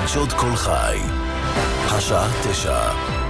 חדשות כל חי. השעה 9.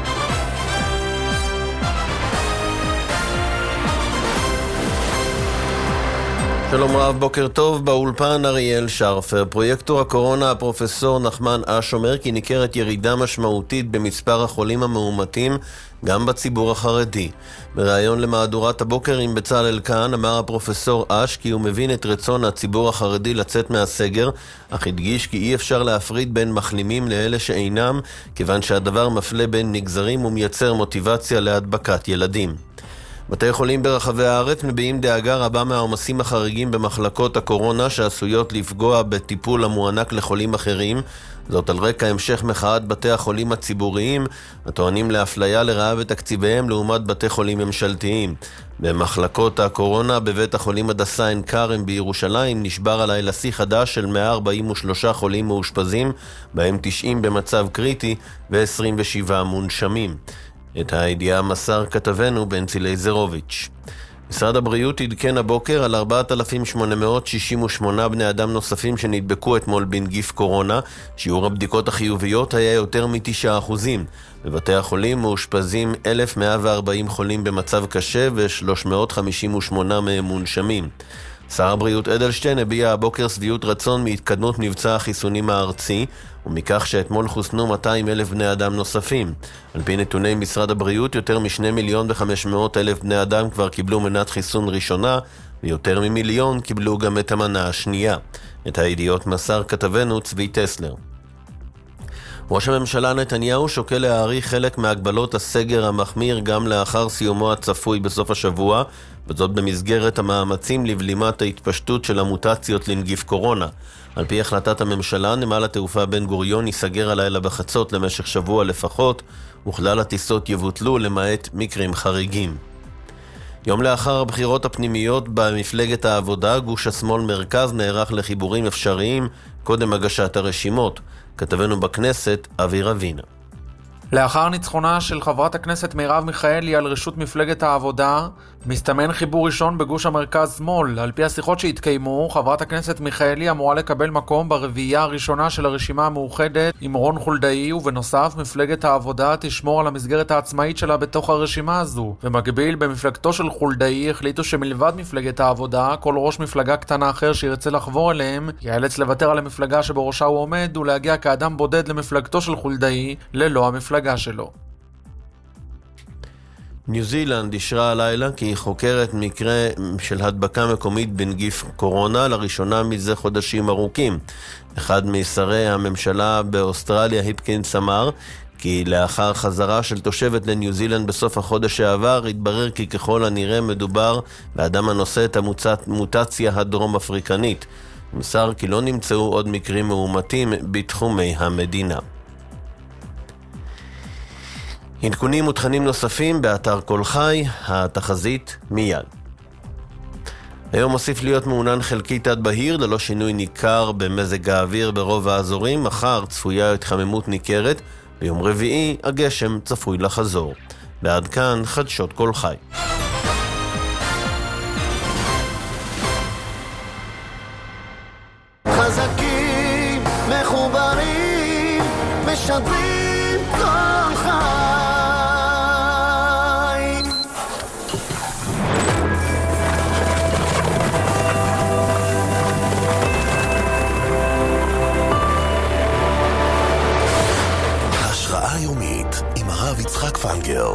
שלום רב, בוקר טוב. באולפן אריאל שרפר. פרויקטור הקורונה הפרופסור נחמן אש אומר כי ניכרת ירידה משמעותית במספר החולים המאומתים גם בציבור החרדי. בראיון למהדורת הבוקר עם בצלאל כאן אמר הפרופסור אש כי הוא מבין את רצון הציבור החרדי לצאת מהסגר, אך הדגיש כי אי אפשר להפריד בין מחלימים לאלה שאינם, כיוון שהדבר מפלה בין מגזרים ומייצר מוטיבציה להדבקת ילדים. בתי חולים ברחבי הארץ מביעים דאגה רבה מהעומסים החריגים במחלקות הקורונה שעשויות לפגוע בטיפול המוענק לחולים אחרים, זאת על רקע המשך מחאת בתי החולים הציבוריים הטוענים לאפליה לרעה בתקציביהם לעומת בתי חולים ממשלתיים. במחלקות הקורונה בבית החולים הדסה עין כרם בירושלים נשבר הלילה שיא חדש של 143 חולים מאושפזים, בהם 90 במצב קריטי ו27 מונשמים. את הידיעה מסר כתבנו בנצי לייזרוביץ'. משרד הבריאות עדכן הבוקר על 4,868 בני אדם נוספים שנדבקו אתמול בנגיף קורונה. שיעור הבדיקות החיוביות היה יותר מ9%. בבתי החולים מאושפזים 1,140 חולים במצב קשה ו358 מהם מונשמים. שר הבריאות אדלשטיין הביע הבוקר שביעות רצון מהתקדמות מבצע החיסונים הארצי ומכך שאתמול חוסנו 200,000 בני אדם נוספים. על פי נתוני משרד הבריאות, יותר מ2,500,000 בני אדם כבר קיבלו מנת חיסון ראשונה ויותר מ1,000,000 קיבלו גם את המנה השנייה. את הידיעות מסר כתבנו צבי טסלר. ראש הממשלה נתניהו שוקל להאריך חלק מהגבלות הסגר המחמיר גם לאחר סיומו הצפוי בסוף השבוע, וזאת במסגרת המאמצים לבלימת ההתפשטות של המוטציות לנגיף קורונה. על פי החלטת הממשלה, נמל התעופה בן גוריון ייסגר הלילה בחצות למשך שבוע לפחות, וכלל הטיסות יבוטלו למעט מקרים חריגים. יום לאחר הבחירות הפנימיות במפלגת העבודה, גוש השמאל מרכז נערך לחיבורים אפשריים קודם הגשת הרשימות. כתבנו בכנסת אבי רבינה. לאחר ניצחונה של חברת הכנסת מרב מיכאלי על רשות מפלגת העבודה, מסתמן חיבור ראשון בגוש המרכז שמאל. על פי השיחות שהתקיימו, חברת הכנסת מיכאלי אמורה לקבל מקום ברביעייה הראשונה של הרשימה המאוחדת עם רון חולדאי, ובנוסף מפלגת העבודה תשמור על המסגרת העצמאית שלה בתוך הרשימה הזו. במקביל, במפלגתו של חולדאי החליטו שמלבד מפלגת העבודה, כל ראש מפלגה קטנה אחר שירצה לחבור אליהם ייאלץ לוותר על המפלגה שבראשה הוא עומד ולהגיע כאדם בודד למפלגתו של חולדאי ללא המפלגה שלו. ניו זילנד אישרה הלילה כי היא חוקרת מקרה של הדבקה מקומית בנגיף קורונה לראשונה מזה חודשים ארוכים. אחד משרי הממשלה באוסטרליה, היפקינס, אמר כי לאחר חזרה של תושבת לניו זילנד בסוף החודש שעבר, התברר כי ככל הנראה מדובר באדם הנושא את המוטציה הדרום אפריקנית. מסר כי לא נמצאו עוד מקרים מאומתים בתחומי המדינה. עדכונים ותכנים נוספים באתר כל חי, התחזית מיד. היום מוסיף להיות מעונן חלקית עד בהיר, ללא שינוי ניכר במזג האוויר ברוב האזורים. מחר צפויה התחממות ניכרת, ביום רביעי הגשם צפוי לחזור. ועד כאן חדשות כל חי. חזקים, מחוברים, משדרים כל חי. השראה יומית עם הרב יצחק פנגר.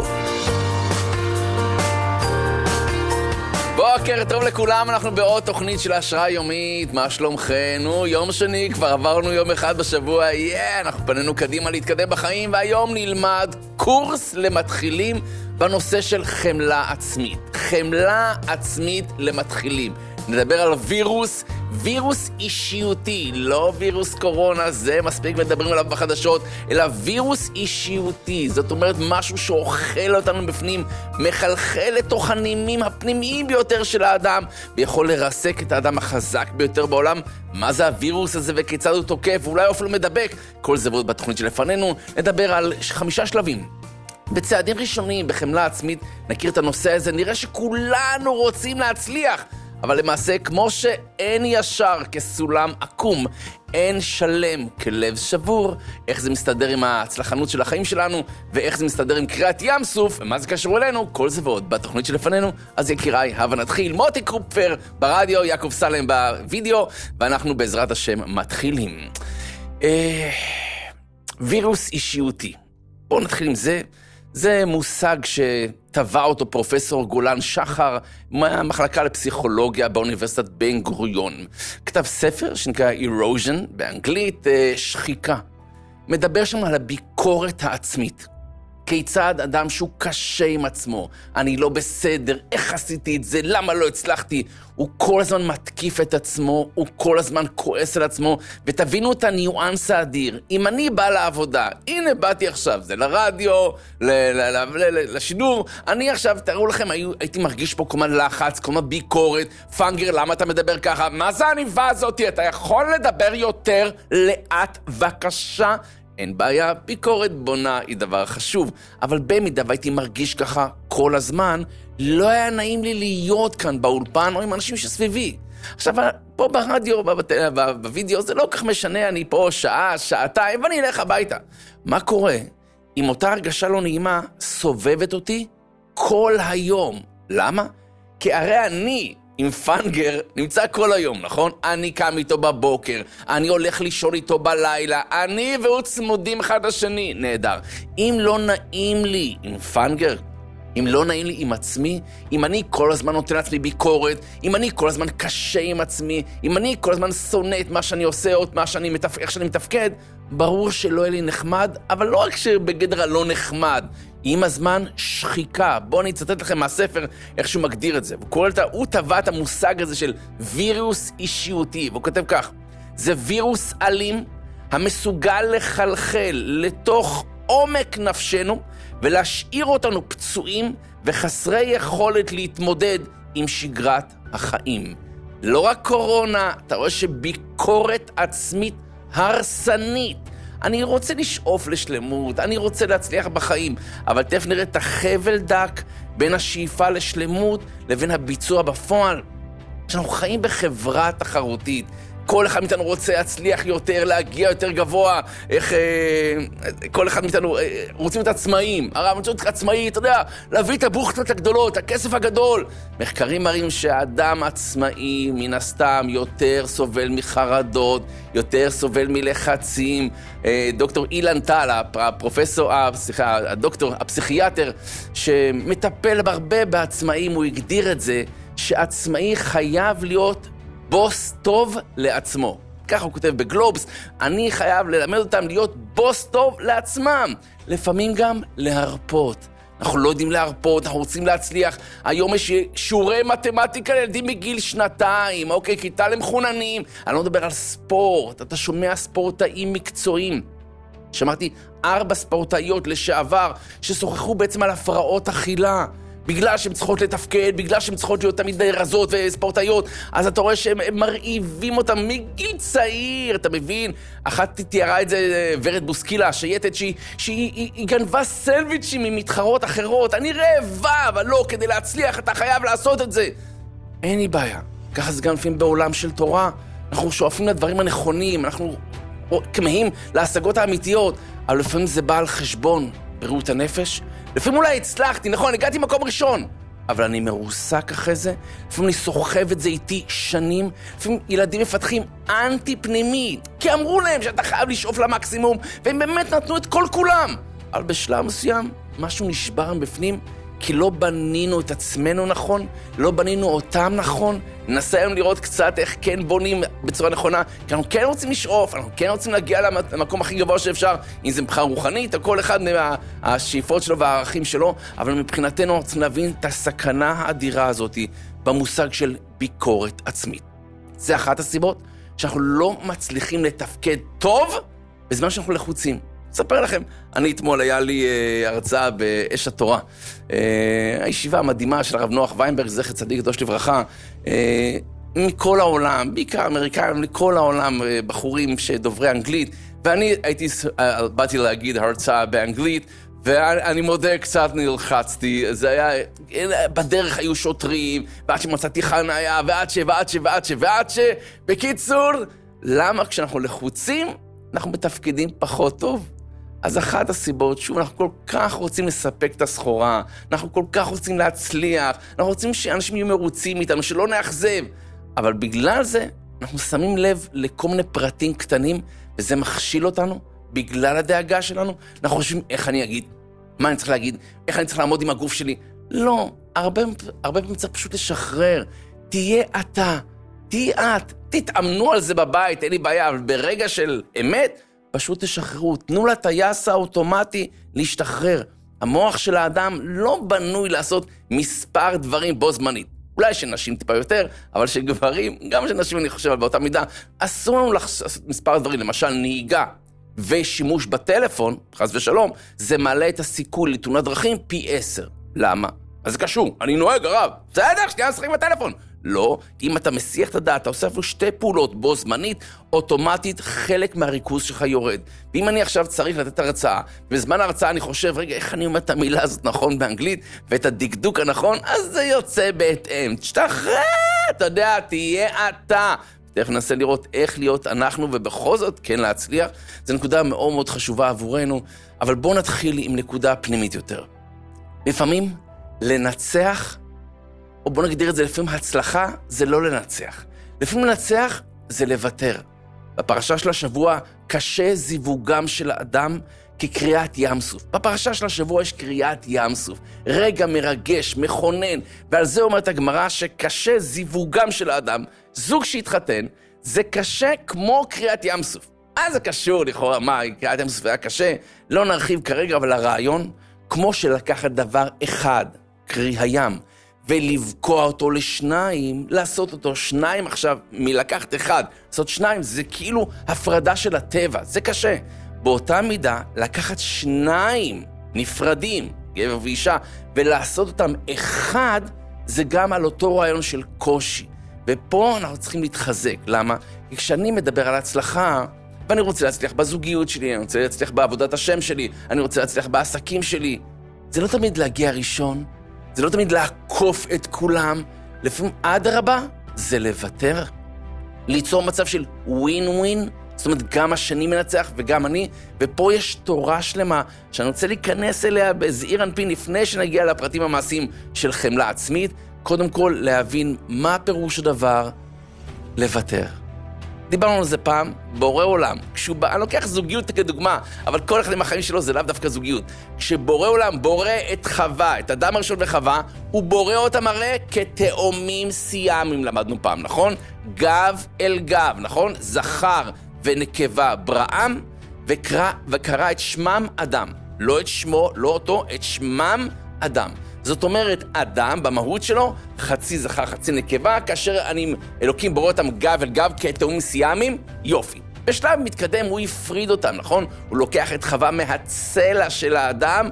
בוקר טוב לכולם, אנחנו בעוד תוכנית של השראה יומית. מה שלומכם? יום שני, כבר עברנו יום אחד בשבוע. אנחנו פנינו קדימה להתקדם בחיים, והיום נלמד קורס למתחילים בנושא של חמלה עצמית. חמלה עצמית למתחילים. נדבר על וירוס אישיותי, לא וירוס קורונה, זה מספיק מדברים עליו בחדשות, אלא וירוס אישיותי. זאת אומרת משהו שאוכל אותנו בפנים, מחלחל לתוך הנימים הפנימיים ביותר של האדם, ויכול לרסק את האדם החזק ביותר בעולם. מה זה הווירוס הזה וכיצד הוא תוקף, ואולי אפילו מדבק? כל זה ועוד בתוכנית שלפנינו. נדבר על 5 שלבים. בצעדים ראשונים בחמלה עצמית נכיר את הנושא הזה, נראה שכולנו רוצים להצליח, אבל למעשה, כמו שאין ישר כסולם עקום, אין שלם כלב שבור, איך זה מסתדר עם ההצלחנות של החיים שלנו, ואיך זה מסתדר עם קריאת ים סוף, ומה זה קשור אלינו, כל זה ועוד בתוכנית שלפנינו. אז יקיריי, הבה נתחיל. מוטי קרופפר ברדיו, יעקב סלם בווידאו, ואנחנו בעזרת השם מתחילים. וירוס אישיותי. בואו נתחיל עם זה. זה מושג שטבע אותו פרופסור גולן שחר מהמחלקה לפסיכולוגיה באוניברסיטת בן גוריון. כתב ספר שנקרא Erosion, באנגלית שחיקה. מדבר שם על הביקורת העצמית. כיצד אדם שהוא קשה עם עצמו, אני לא בסדר, איך עשיתי את זה, למה לא הצלחתי, הוא כל הזמן מתקיף את עצמו, הוא כל הזמן כועס על עצמו, ותבינו את הניואנס האדיר. אם אני בא לעבודה, הנה באתי עכשיו, זה לרדיו, לשידור, אני עכשיו, תראו לכם, הייתי מרגיש פה קומה לחץ, קומה ביקורת, פנגר, למה אתה מדבר ככה? מה זה הניבה הזאת? אתה יכול לדבר יותר לאט בבקשה? אין בעיה, ביקורת בונה היא דבר חשוב, אבל במידה והייתי מרגיש ככה כל הזמן, לא היה נעים לי להיות כאן באולפן או עם אנשים שסביבי. עכשיו, פה ברדיו, בווידאו, זה לא כך משנה, אני פה שעה, שעתיים, ואני אלך הביתה. מה קורה? אם אותה הרגשה לא נעימה סובבת אותי כל היום. למה? כי הרי אני עם פנגר נמצא כל היום, נכון? אני קם איתו בבוקר, אני הולך לישון איתו בלילה, אני והוא צמודים אחד לשני, נהדר. אם לא נעים לי עם פנגר, אם לא נעים לי עם עצמי, אם אני כל הזמן נותן לעצמי ביקורת, אם אני כל הזמן קשה עם עצמי, אם אני כל הזמן שונא את מה שאני עושה או את איך שאני מתפקד, ברור שלא יהיה לי נחמד, אבל לא רק שבגדר הלא נחמד, עם הזמן שחיקה. בואו אני אצטט לכם מהספר איך שהוא מגדיר את זה. הוא טבע את המושג הזה של וירוס אישיותי, והוא כותב כך: זה וירוס אלים המסוגל לחלחל לתוך עומק נפשנו ולהשאיר אותנו פצועים וחסרי יכולת להתמודד עם שגרת החיים. לא רק קורונה, אתה רואה שביקורת עצמית הרסנית. אני רוצה לשאוף לשלמות, אני רוצה להצליח בחיים, אבל תכף נראה את החבל דק בין השאיפה לשלמות לבין הביצוע בפועל. אנחנו חיים בחברה תחרותית, כל אחד מאיתנו רוצה להצליח יותר, להגיע יותר גבוה, כל אחד מאיתנו רוצים את עצמאים, הרב רוצים את עצמאי, אתה יודע, להביא את הבוכטות הגדולות, הכסף הגדול. מחקרים מראים שהאדם עצמאי מן הסתם יותר סובל מחרדות, יותר סובל מלחצים. דוקטור אילן טל, הדוקטור הפסיכיאטר שמטפל הרבה בעצמאים, הוא הגדיר את זה שעצמאי חייב להיות בוס טוב לעצמו. ככה הוא כותב בגלובס, אני חייב ללמד אותם להיות בוס טוב לעצמם. לפעמים גם להרפות. אנחנו לא יודעים להרפות, אנחנו רוצים להצליח. היום יש שיעורי מתמטיקה לילדים בגיל 2, אוקיי, כיתה למחוננים. אני לא מדבר על ספורט, אתה שומע ספורטאים מקצועיים. שמעתי 4 ספורטאיות לשעבר ששוחחו בעצם על הפרעות אכילה. בגלל שהן צריכות לתפקד, בגלל שהן צריכות להיות תמיד רזות וספורטאיות, אז אתה רואה שהם מרעיבים אותם מגיל צעיר, אתה מבין? אחת תיארה את זה ורד בוסקילה, השייטת, שהיא גנבה סנדוויצ'ים ממתחרות אחרות. אני רעבה, אבל לא, כדי להצליח אתה חייב לעשות את זה. אין לי בעיה. ככה זה גם לפעמים בעולם של תורה. אנחנו שואפים לדברים הנכונים, אנחנו כמהים להשגות האמיתיות, אבל לפעמים זה בא על חשבון בריאות הנפש. לפעמים אולי הצלחתי, נכון, הגעתי מקום ראשון, אבל אני מרוסק אחרי זה. לפעמים אני סוחב את זה איתי שנים. לפעמים ילדים מפתחים אנטי פנימי, כי אמרו להם שאתה חייב לשאוף למקסימום, והם באמת נתנו את כל כולם. אבל בשלב מסוים, משהו נשבר בפנים, כי לא בנינו את עצמנו נכון, לא בנינו אותם נכון. ננסה היום לראות קצת איך כן בונים בצורה נכונה, כי אנחנו כן רוצים לשאוף, אנחנו כן רוצים להגיע למקום הכי גבוה שאפשר, אם זה מבחינה רוחנית, או כל אחד מהשאיפות שלו והערכים שלו, אבל מבחינתנו אנחנו צריכים להבין את הסכנה האדירה הזאת במושג של ביקורת עצמית. זה אחת הסיבות שאנחנו לא מצליחים לתפקד טוב בזמן שאנחנו לחוצים. אספר לכם, אני אתמול היה לי הרצאה באש התורה, הישיבה המדהימה של הרב נוח ויינברג, זכר צדיק קדוש לברכה, מכל העולם, בעיקר אמריקאים, מכל העולם, בחורים שדוברי אנגלית, ואני באתי להגיד הרצאה באנגלית, ואני מודה, קצת נלחצתי, זה היה, בדרך היו שוטרים, ועד שמצאתי חניה, ועד ש... בקיצור, למה כשאנחנו לחוצים, אנחנו מתפקדים פחות טוב? אז אחת הסיבות, שוב, אנחנו כל כך רוצים לספק את הסחורה, אנחנו כל כך רוצים להצליח, אנחנו רוצים שאנשים יהיו מרוצים איתנו, שלא נאכזב, אבל בגלל זה, אנחנו שמים לב לכל מיני פרטים קטנים, וזה מכשיל אותנו, בגלל הדאגה שלנו, אנחנו חושבים איך אני אגיד, מה אני צריך להגיד, איך אני צריך לעמוד עם הגוף שלי. לא, הרבה פעמים צריך פשוט לשחרר. תהיה אתה, תהיה את, תתאמנו על זה בבית, אין לי בעיה, אבל ברגע של אמת, פשוט תשחררו. תנו לטייס האוטומטי להשתחרר. המוח של האדם לא בנוי לעשות מספר דברים בו זמנית. אולי שנשים טיפה יותר, אבל שגברים, גם שנשים אני חושב על באותה מידה, אסור לנו לעשות מספר דברים, למשל נהיגה. ושימוש בטלפון, חס ושלום, זה מעלה את הסיכוי לתאונת דרכים פי 10. למה? אז זה קשור, אני נוהג הרב, בסדר, שנייה נשחק בטלפון. לא, אם אתה מסיח את הדעת, אתה עושה אפילו 2 פעולות בו זמנית, אוטומטית חלק מהריכוז שלך יורד. ואם אני עכשיו צריך לתת הרצאה, בזמן ההרצאה אני חושב, רגע, איך אני אומר את המילה הזאת נכון באנגלית, ואת הדקדוק הנכון, אז זה יוצא בהתאם. תשתחרר, אתה יודע, תהיה אתה. תכף ננסה לראות איך להיות אנחנו, ובכל זאת כן להצליח. זו נקודה מאוד מאוד חשובה עבורנו, אבל בואו נתחיל עם נקודה פנימית יותר. לפעמים לנצח, או בואו נגדיר את זה, לפעמים הצלחה זה לא לנצח. לפעמים לנצח זה לוותר. בפרשה של השבוע, קשה זיווגם של האדם כקריאת ים סוף. בפרשה של השבוע יש קריאת ים סוף. רגע מרגש, מכונן, ועל זה אומרת הגמרא שקשה זיווגם של האדם. זוג שהתחתן, זה קשה כמו קריאת ים סוף. זה קשור לכאורה, מה, קריאת ים סוף היה קשה? לא נרחיב כרגע, אבל הרעיון, כמו שלקחת דבר אחד, קרי הים, ולבקוע אותו לשניים, לעשות אותו 2 עכשיו, מלקחת 1, לעשות 2, זה כאילו הפרדה של הטבע, זה קשה. באותה מידה, לקחת 2 נפרדים, גבר ואישה, ולעשות אותם 1, זה גם על אותו רעיון של קושי. ופה אנחנו צריכים להתחזק. למה? כי כשאני מדבר על הצלחה, ואני רוצה להצליח בזוגיות שלי, אני רוצה להצליח בעבודת השם שלי, אני רוצה להצליח בעסקים שלי, זה לא תמיד להגיע ראשון, זה לא תמיד לעקוף את כולם, לפעמים עד הרבה זה לוותר, ליצור מצב של ווין ווין, זאת אומרת גם השני מנצח וגם אני, ופה יש תורה שלמה שאני רוצה להיכנס אליה בזעיר אנפין לפני שנגיע לפרטים המעשיים של חמלה עצמית, קודם כל להבין מה פירוש הדבר לוותר. דיברנו על זה פעם, בורא עולם, אני לוקח זוגיות כדוגמה, אבל כל אחד עם החיים שלו זה לאו דווקא זוגיות. כשבורא עולם בורא את חווה, את אדם הראשון וחווה, הוא בורא אותם הרי כתאומים סיאמים, למדנו פעם, נכון? גב אל גב, נכון? זכר ונקבה בראם, וקרא את שמם אדם. לא את שמו, לא אותו, את שמם אדם. זאת אומרת, אדם במהות שלו, חצי זכר, חצי נקבה, כאשר אלוקים בורא אותם גב אל גב כתאומים סיאמים, יופי. בשלב מתקדם הוא יפריד אותם, נכון? הוא לוקח את חווה מהצלע של האדם,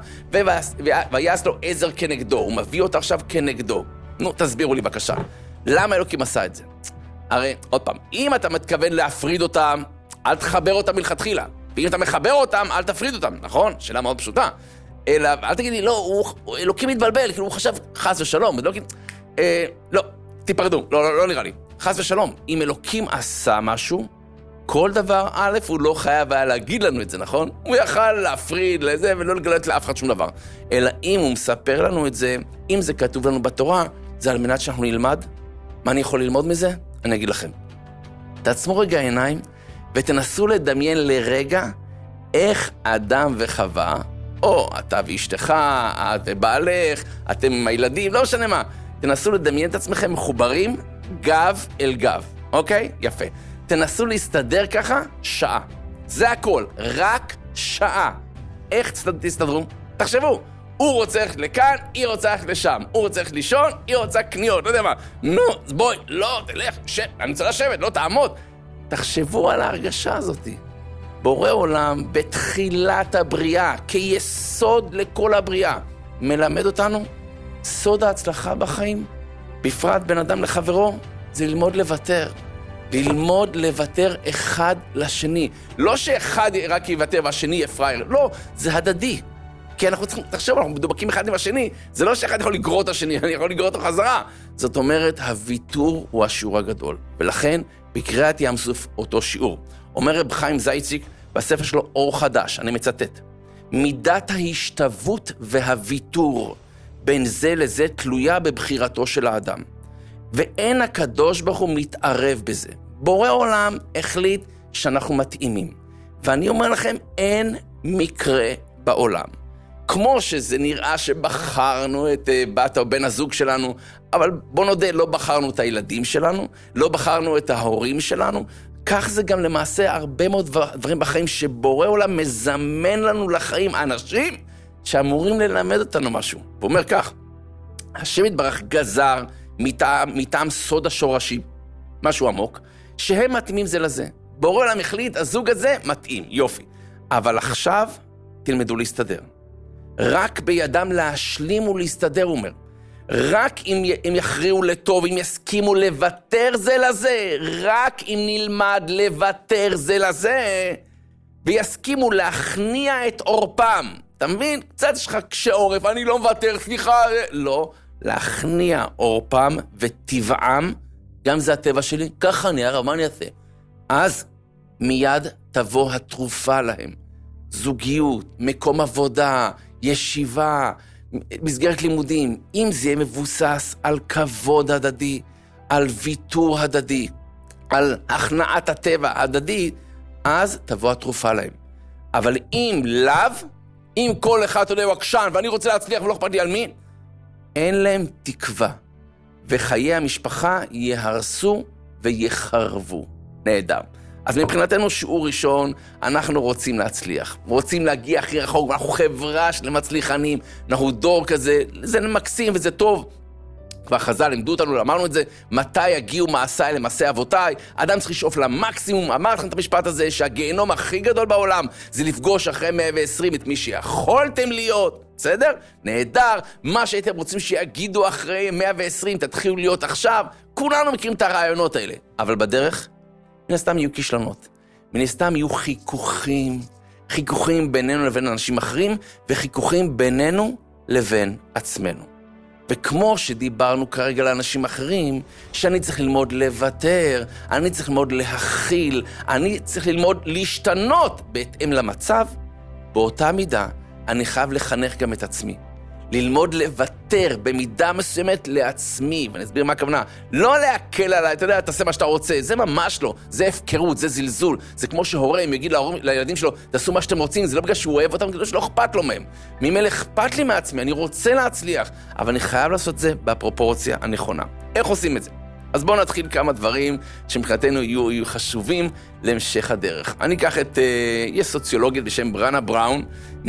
ויעש לו עזר כנגדו, הוא מביא אותה עכשיו כנגדו. נו, תסבירו לי בבקשה. למה אלוקים עשה את זה? הרי, עוד פעם, אם אתה מתכוון להפריד אותם, אל תחבר אותם מלכתחילה. ואם אתה מחבר אותם, אל תפריד אותם, נכון? שאלה מאוד פשוטה. אלא, אל תגיד לי, לא, אלוקים מתבלבל, כאילו הוא חשב חס ושלום, לא, תיפרדו, לא נראה לי. חס ושלום, אם אלוקים עשה משהו, כל דבר, א', הוא לא חייב היה להגיד לנו את זה, נכון? הוא יכל להפריד לזה ולא לגלות לאף אחד שום דבר. אלא אם הוא מספר לנו את זה, אם זה כתוב לנו בתורה, זה על מנת שאנחנו נלמד. מה אני יכול ללמוד מזה? אני אגיד לכם. תעצמו רגע עיניים, ותנסו לדמיין לרגע איך אדם וחווה, או אתה ואשתך, את ובעלך, אתם עם הילדים, לא משנה מה. תנסו לדמיין את עצמכם מחוברים גב אל גב, אוקיי? יפה. תנסו להסתדר ככה שעה. זה הכל, רק שעה. איך תסתדרו? תחשבו, הוא רוצה ללכת לכאן, היא רוצה ללכת לשם. הוא רוצה ללכת לישון, היא רוצה קניות, לא יודע מה. נו, בואי, לא, תלך, אני רוצה לשבת, לא תעמוד. תחשבו על ההרגשה הזאת. בורא עולם בתחילת הבריאה, כיסוד לכל הבריאה, מלמד אותנו סוד ההצלחה בחיים, בפרט בין אדם לחברו, זה ללמוד לוותר. ללמוד לוותר אחד לשני. לא שאחד רק יוותר והשני יהיה פרייר, לא, זה הדדי. כי אנחנו צריכים, תחשוב, אנחנו מדובקים אחד עם השני, זה לא שאחד יכול לגרור את השני, אני יכול לגרור אותו חזרה. זאת אומרת, הוויתור הוא השיעור הגדול. ולכן, בקריאת ים סוף אותו שיעור. אומר רב חיים זייציק בספר שלו אור חדש, אני מצטט. מידת ההשתוות והוויתור בין זה לזה תלויה בבחירתו של האדם. ואין הקדוש ברוך הוא מתערב בזה. בורא עולם החליט שאנחנו מתאימים. ואני אומר לכם, אין מקרה בעולם. כמו שזה נראה שבחרנו את בת או בן הזוג שלנו, אבל בוא נודה, לא בחרנו את הילדים שלנו, לא בחרנו את ההורים שלנו, כך זה גם למעשה הרבה מאוד דברים בחיים שבורא עולם מזמן לנו לחיים אנשים שאמורים ללמד אותנו משהו. הוא אומר כך, השם יתברך גזר מטעם סוד השורשים, משהו עמוק, שהם מתאימים זה לזה. בורא עולם החליט, הזוג הזה מתאים, יופי. אבל עכשיו תלמדו להסתדר. רק בידם להשלים ולהסתדר, הוא אומר. רק אם יכריעו לטוב, אם יסכימו לוותר זה לזה, רק אם נלמד לוותר זה לזה, ויסכימו להכניע את עורפם. אתה מבין? קצת יש לך קשה עורף, אני לא מוותר, סליחה. לא, להכניע עורפם וטבעם, גם זה הטבע שלי, ככה אני הרב, מה אני אעשה? אז מיד תבוא התרופה להם. זוגיות, מקום עבודה, ישיבה, מסגרת לימודים, אם זה יהיה מבוסס על כבוד הדדי, על ויתור הדדי, על הכנעת הטבע הדדי, אז תבוא התרופה להם. אבל אם לאו, אם כל אחד אתה יודע הוא עקשן ואני רוצה להצליח ולא אכפת לי על מי, אין להם תקווה, וחיי המשפחה יהרסו ויחרבו. נהדר. אז מבחינתנו שיעור ראשון, אנחנו רוצים להצליח, רוצים להגיע הכי רחוק, אנחנו חברה של מצליחנים, אנחנו דור כזה, זה מקסים וזה טוב. כבר חז"ל לימדו אותנו, אמרנו את זה, מתי יגיעו מעשיי למעשי אבותיי, אדם צריך לשאוף למקסימום, אמר לכם את המשפט הזה, שהגיהנום הכי גדול בעולם, זה לפגוש אחרי 120 את מי שיכולתם להיות, בסדר? נהדר, מה שהייתם רוצים שיגידו אחרי 120, תתחילו להיות עכשיו, כולנו מכירים את הרעיונות האלה, אבל בדרך, מן הסתם יהיו כישלונות, מן הסתם יהיו חיכוכים בינינו לבין אנשים אחרים, וחיכוכים בינינו לבין עצמנו. וכמו שדיברנו כרגע לאנשים אחרים, שאני צריך ללמוד לוותר, אני צריך ללמוד להכיל, אני צריך ללמוד להשתנות בהתאם למצב, באותה מידה אני חייב לחנך גם את עצמי. ללמוד לוותר במידה מסוימת לעצמי, ואני אסביר מה הכוונה. לא להקל עליי, אתה יודע, תעשה מה שאתה רוצה, זה ממש לא, זה הפקרות, זה זלזול. זה כמו שהורה יגיד לילדים שלו, תעשו מה שאתם רוצים, זה לא בגלל שהוא אוהב אותם, כדי שלא אכפת לו מהם. ממילא אכפת לי מעצמי, אני רוצה להצליח, אבל אני חייב לעשות זה בפרופורציה הנכונה. איך עושים את זה? אז בואו נתחיל כמה דברים שמבחינתנו יהיו חשובים להמשך הדרך. אני אקח את, יש סוציולוגית בשם ברנה בראון,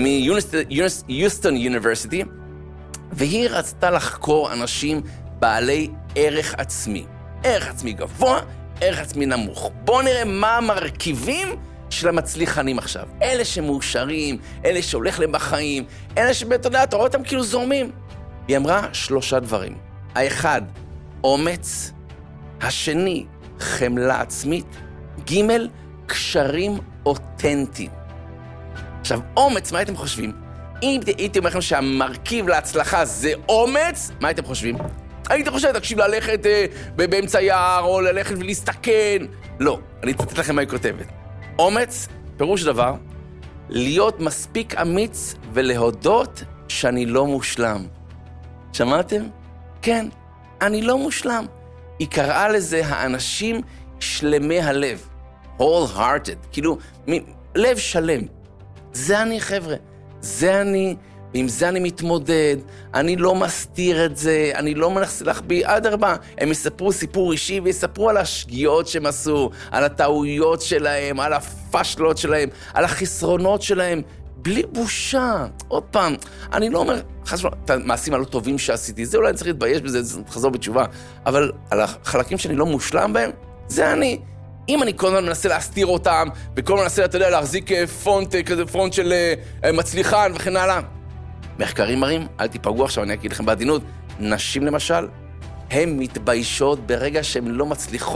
מיוסטון יוניברסיטי, והיא רצתה לחקור אנשים בעלי ערך עצמי. ערך עצמי גבוה, ערך עצמי נמוך. בואו נראה מה המרכיבים של המצליחנים עכשיו. אלה שמאושרים, אלה שהולך להם בחיים, אלה שבאמת, אתה רואה אותם כאילו זורמים. היא אמרה 3 דברים. האחד, אומץ. השני, חמלה עצמית. ג', קשרים אותנטיים. עכשיו, אומץ, מה הייתם חושבים? אם הייתי אומר לכם שהמרכיב להצלחה זה אומץ, מה הייתם חושבים? הייתם חושבים, תקשיב, ללכת באמצע יער או ללכת ולהסתכן. לא, אני אתן לכם מה היא כותבת. אומץ, פירוש דבר, להיות מספיק אמיץ ולהודות שאני לא מושלם. שמעתם? כן, אני לא מושלם. היא קראה לזה האנשים שלמי הלב. wholehearted, כאילו, לב שלם. זה אני, חבר'ה. זה אני, ועם זה אני מתמודד, אני לא מסתיר את זה, אני לא מנסה להחביא, אדרבה, הם יספרו סיפור אישי ויספרו על השגיאות שהם עשו, על הטעויות שלהם, על הפשלות שלהם, על החסרונות שלהם, בלי בושה. עוד פעם, אני לא אומר, חסר, את המעשים הלא טובים שעשיתי, זה אולי אני צריך להתבייש בזה, זה תחזור בתשובה, אבל על החלקים שאני לא מושלם בהם, זה אני. אם אני כל הזמן מנסה להסתיר אותם, וכל הזמן מנסה, אתה יודע, להחזיק פונט, כזה פונט של מצליחן וכן הלאה. מחקרים מראים, אל תיפגעו עכשיו, אני אגיד לכם בעדינות, נשים למשל, הן מתביישות ברגע שהן לא מצליחות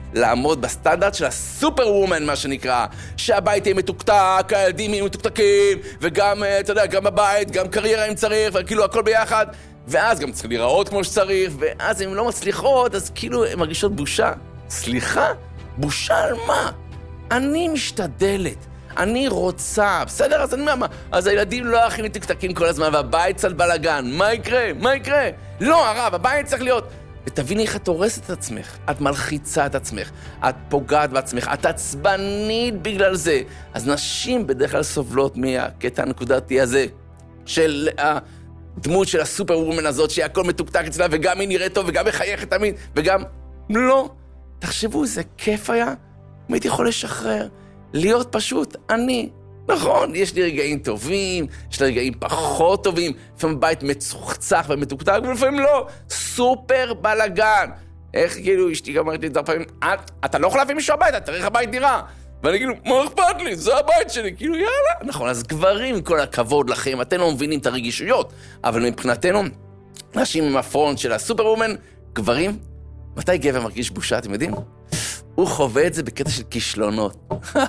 לעמוד בסטנדרט של הסופר וומן, מה שנקרא, שהבית יהיה מתוקתק, הילדים יהיו מתוקתקים, וגם, אתה יודע, גם הבית, גם קריירה אם צריך, וכאילו הכל ביחד, ואז גם צריך להיראות כמו שצריך, ואז אם לא מצליחות, אז כאילו הן מרגישות בושה. סליחה? בושה על מה? אני משתדלת. אני רוצה, בסדר? אז אני אומר, אז הילדים לא הכי מתקתקים כל הזמן, והבית קצת בלגן. מה יקרה? מה יקרה? לא, הרב, הבית צריך להיות... ותביני איך את הורסת את עצמך. את מלחיצה את עצמך. את פוגעת בעצמך. את עצבנית בגלל זה. אז נשים בדרך כלל סובלות מהקטע הנקודתי הזה, של הדמות של הסופר וומן הזאת, שהיא הכל מתוקתק אצלה, וגם היא נראית טוב, וגם מחייכת תמיד, וגם... לא. תחשבו, איזה כיף היה. אם הייתי יכול לשחרר. להיות פשוט, אני. נכון, יש לי רגעים טובים, יש לי רגעים פחות טובים, לפעמים בית מצוחצח ומתוקתק, ולפעמים לא. סופר בלגן. איך כאילו, אשתי גם אמרתי את זה פעמים, אתה לא יכול להביא מישהו הביתה, תראה איך הבית נראה. ואני כאילו, מה אכפת לי? זה הבית שלי, כאילו, יאללה. נכון, אז גברים, עם כל הכבוד לכם, אתם לא מבינים את הרגישויות, אבל מבחינתנו, נשים עם הפרונט של הסופר וומן, גברים, מתי גבר מרגיש בושה, אתם יודעים? הוא חווה את זה בקטע של כישלונות.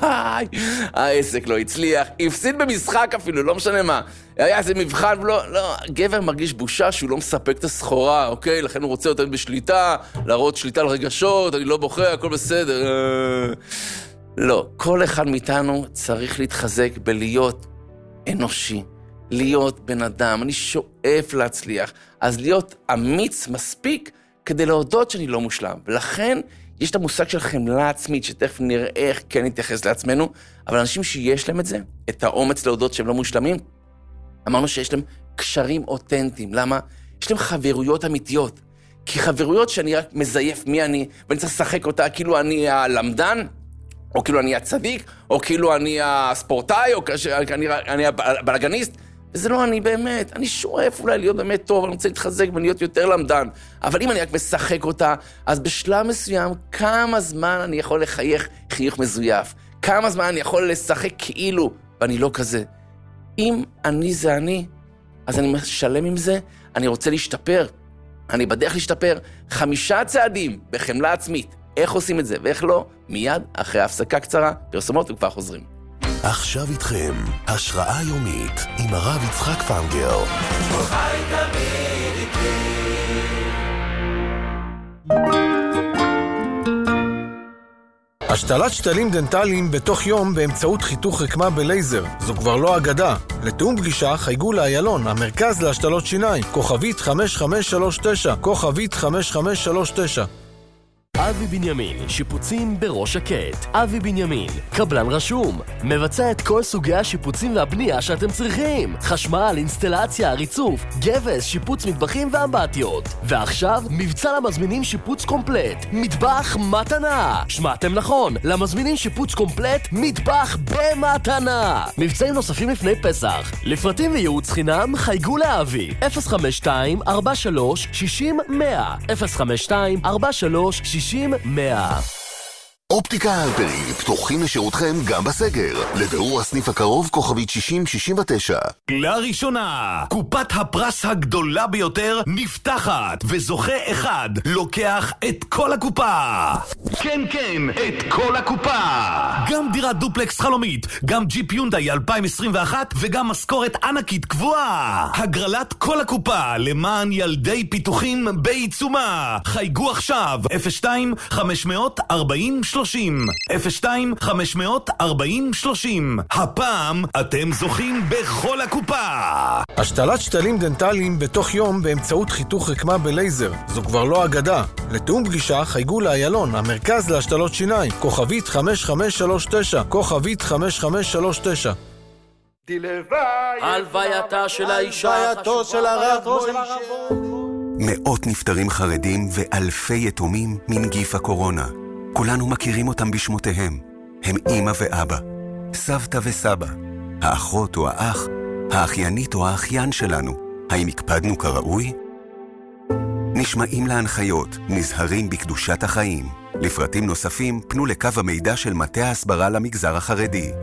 העסק לא הצליח, הפסיד במשחק אפילו, לא משנה מה. היה איזה מבחן ולא, לא, גבר מרגיש בושה שהוא לא מספק את הסחורה, אוקיי? לכן הוא רוצה יותר בשליטה, להראות שליטה על רגשות, אני לא בוכה, הכל בסדר. לא, כל אחד מאיתנו צריך להתחזק בלהיות אנושי, להיות בן אדם, אני שואף להצליח, אז להיות אמיץ מספיק כדי להודות שאני לא מושלם, ולכן יש את המושג של חמלה עצמית, שתכף נראה איך כן נתייחס לעצמנו, אבל אנשים שיש להם את זה, את האומץ להודות שהם לא מושלמים, אמרנו שיש להם קשרים אותנטיים. למה? יש להם חברויות אמיתיות. כי חברויות שאני רק מזייף מי אני, ואני צריך לשחק אותה כאילו אני הלמדן, או כאילו אני הצדיק, או כאילו אני הספורטאי, או אני הבלגניסט, וזה לא אני באמת. אני שואף אולי להיות באמת טוב, אני רוצה להתחזק ולהיות יותר למדן. אבל אם אני רק משחק אותה, אז בשלב מסוים, כמה זמן אני יכול לחייך חיוך מזויף? כמה זמן אני יכול לשחק כאילו, ואני לא כזה? אם אני זה אני, אז אני משלם עם זה, אני רוצה להשתפר. אני בדרך להשתפר 5 צעדים בחמלה עצמית. איך עושים את זה ואיך לא? מיד אחרי הפסקה קצרה, פרסומות וכבר חוזרים. עכשיו איתכם, השראה יומית עם הרב יצחק פנגר. חי תמיד איתי. השתלת שתלים דנטליים בתוך יום באמצעות חיתוך רקמה בלייזר. זו כבר לא אגדה. לתאום פגישה חייגו לאיילון, המרכז להשתלות שיניים, כוכבית 5539, כוכבית 5539. אבי בנימין, שיפוצים בראש שקט. אבי בנימין, קבלן רשום, מבצע את כל סוגי השיפוצים והבנייה שאתם צריכים. חשמל, אינסטלציה, ריצוף, גבס, שיפוץ מטבחים ואמבטיות. ועכשיו, מבצע למזמינים שיפוץ קומפלט. מטבח מתנה. שמעתם נכון, למזמינים שיפוץ קומפלט, מטבח במתנה. מבצעים נוספים לפני פסח. לפרטים וייעוץ חינם, חייגו לאבי. 052-43-60-100 052-43-60-100 אופטיקה הלפרין, פתוחים לשירותכם גם בסגר. לבירור הסניף הקרוב, כוכבית 6069. לראשונה, קופת הפרס הגדולה ביותר נפתחת, וזוכה אחד לוקח את כל הקופה. כן, כן, את כל הקופה. גם דירת דופלקס חלומית, גם ג'יפ יונדאי 2021, וגם משכורת ענקית קבועה. הגרלת כל הקופה למען ילדי פיתוחים בעיצומה. חייגו עכשיו, 02-540-30 02-540-30. הפעם אתם זוכים בכל הקופה. השתלת שתלים דנטליים בתוך יום באמצעות חיתוך רקמה בלייזר. זו כבר לא אגדה. לתאום פגישה חייגו לאיילון, המרכז להשתלות שיניים, כוכבית 5539, כוכבית 5539. הלווייתה של האישה, הלווייתו של הרב מוישה. מאות נפטרים חרדים ואלפי יתומים מנגיף הקורונה. כולנו מכירים אותם בשמותיהם. הם אמא ואבא, סבתא וסבא, האחות או האח, האחיינית או האחיין שלנו. האם הקפדנו כראוי? נשמעים להנחיות, נזהרים בקדושת החיים. לפרטים נוספים פנו לקו המידע של מטה ההסברה למגזר החרדי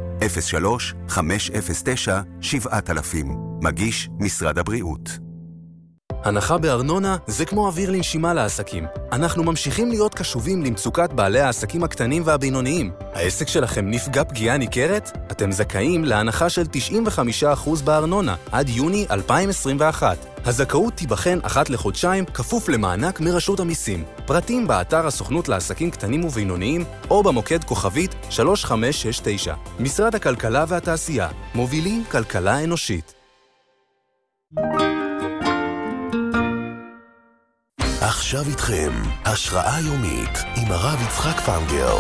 03-509-7000. מגיש משרד הבריאות. הנחה בארנונה זה כמו אוויר לנשימה לעסקים. אנחנו ממשיכים להיות קשובים למצוקת בעלי העסקים הקטנים והבינוניים. העסק שלכם נפגע פגיעה ניכרת? אתם זכאים להנחה של 95% בארנונה עד יוני 2021. הזכאות תיבחן אחת לחודשיים כפוף למענק מרשות המיסים. פרטים באתר הסוכנות לעסקים קטנים ובינוניים או במוקד כוכבית 3569. משרד הכלכלה והתעשייה, מובילים כלכלה אנושית. עכשיו איתכם, השראה יומית עם הרב יצחק פנגר.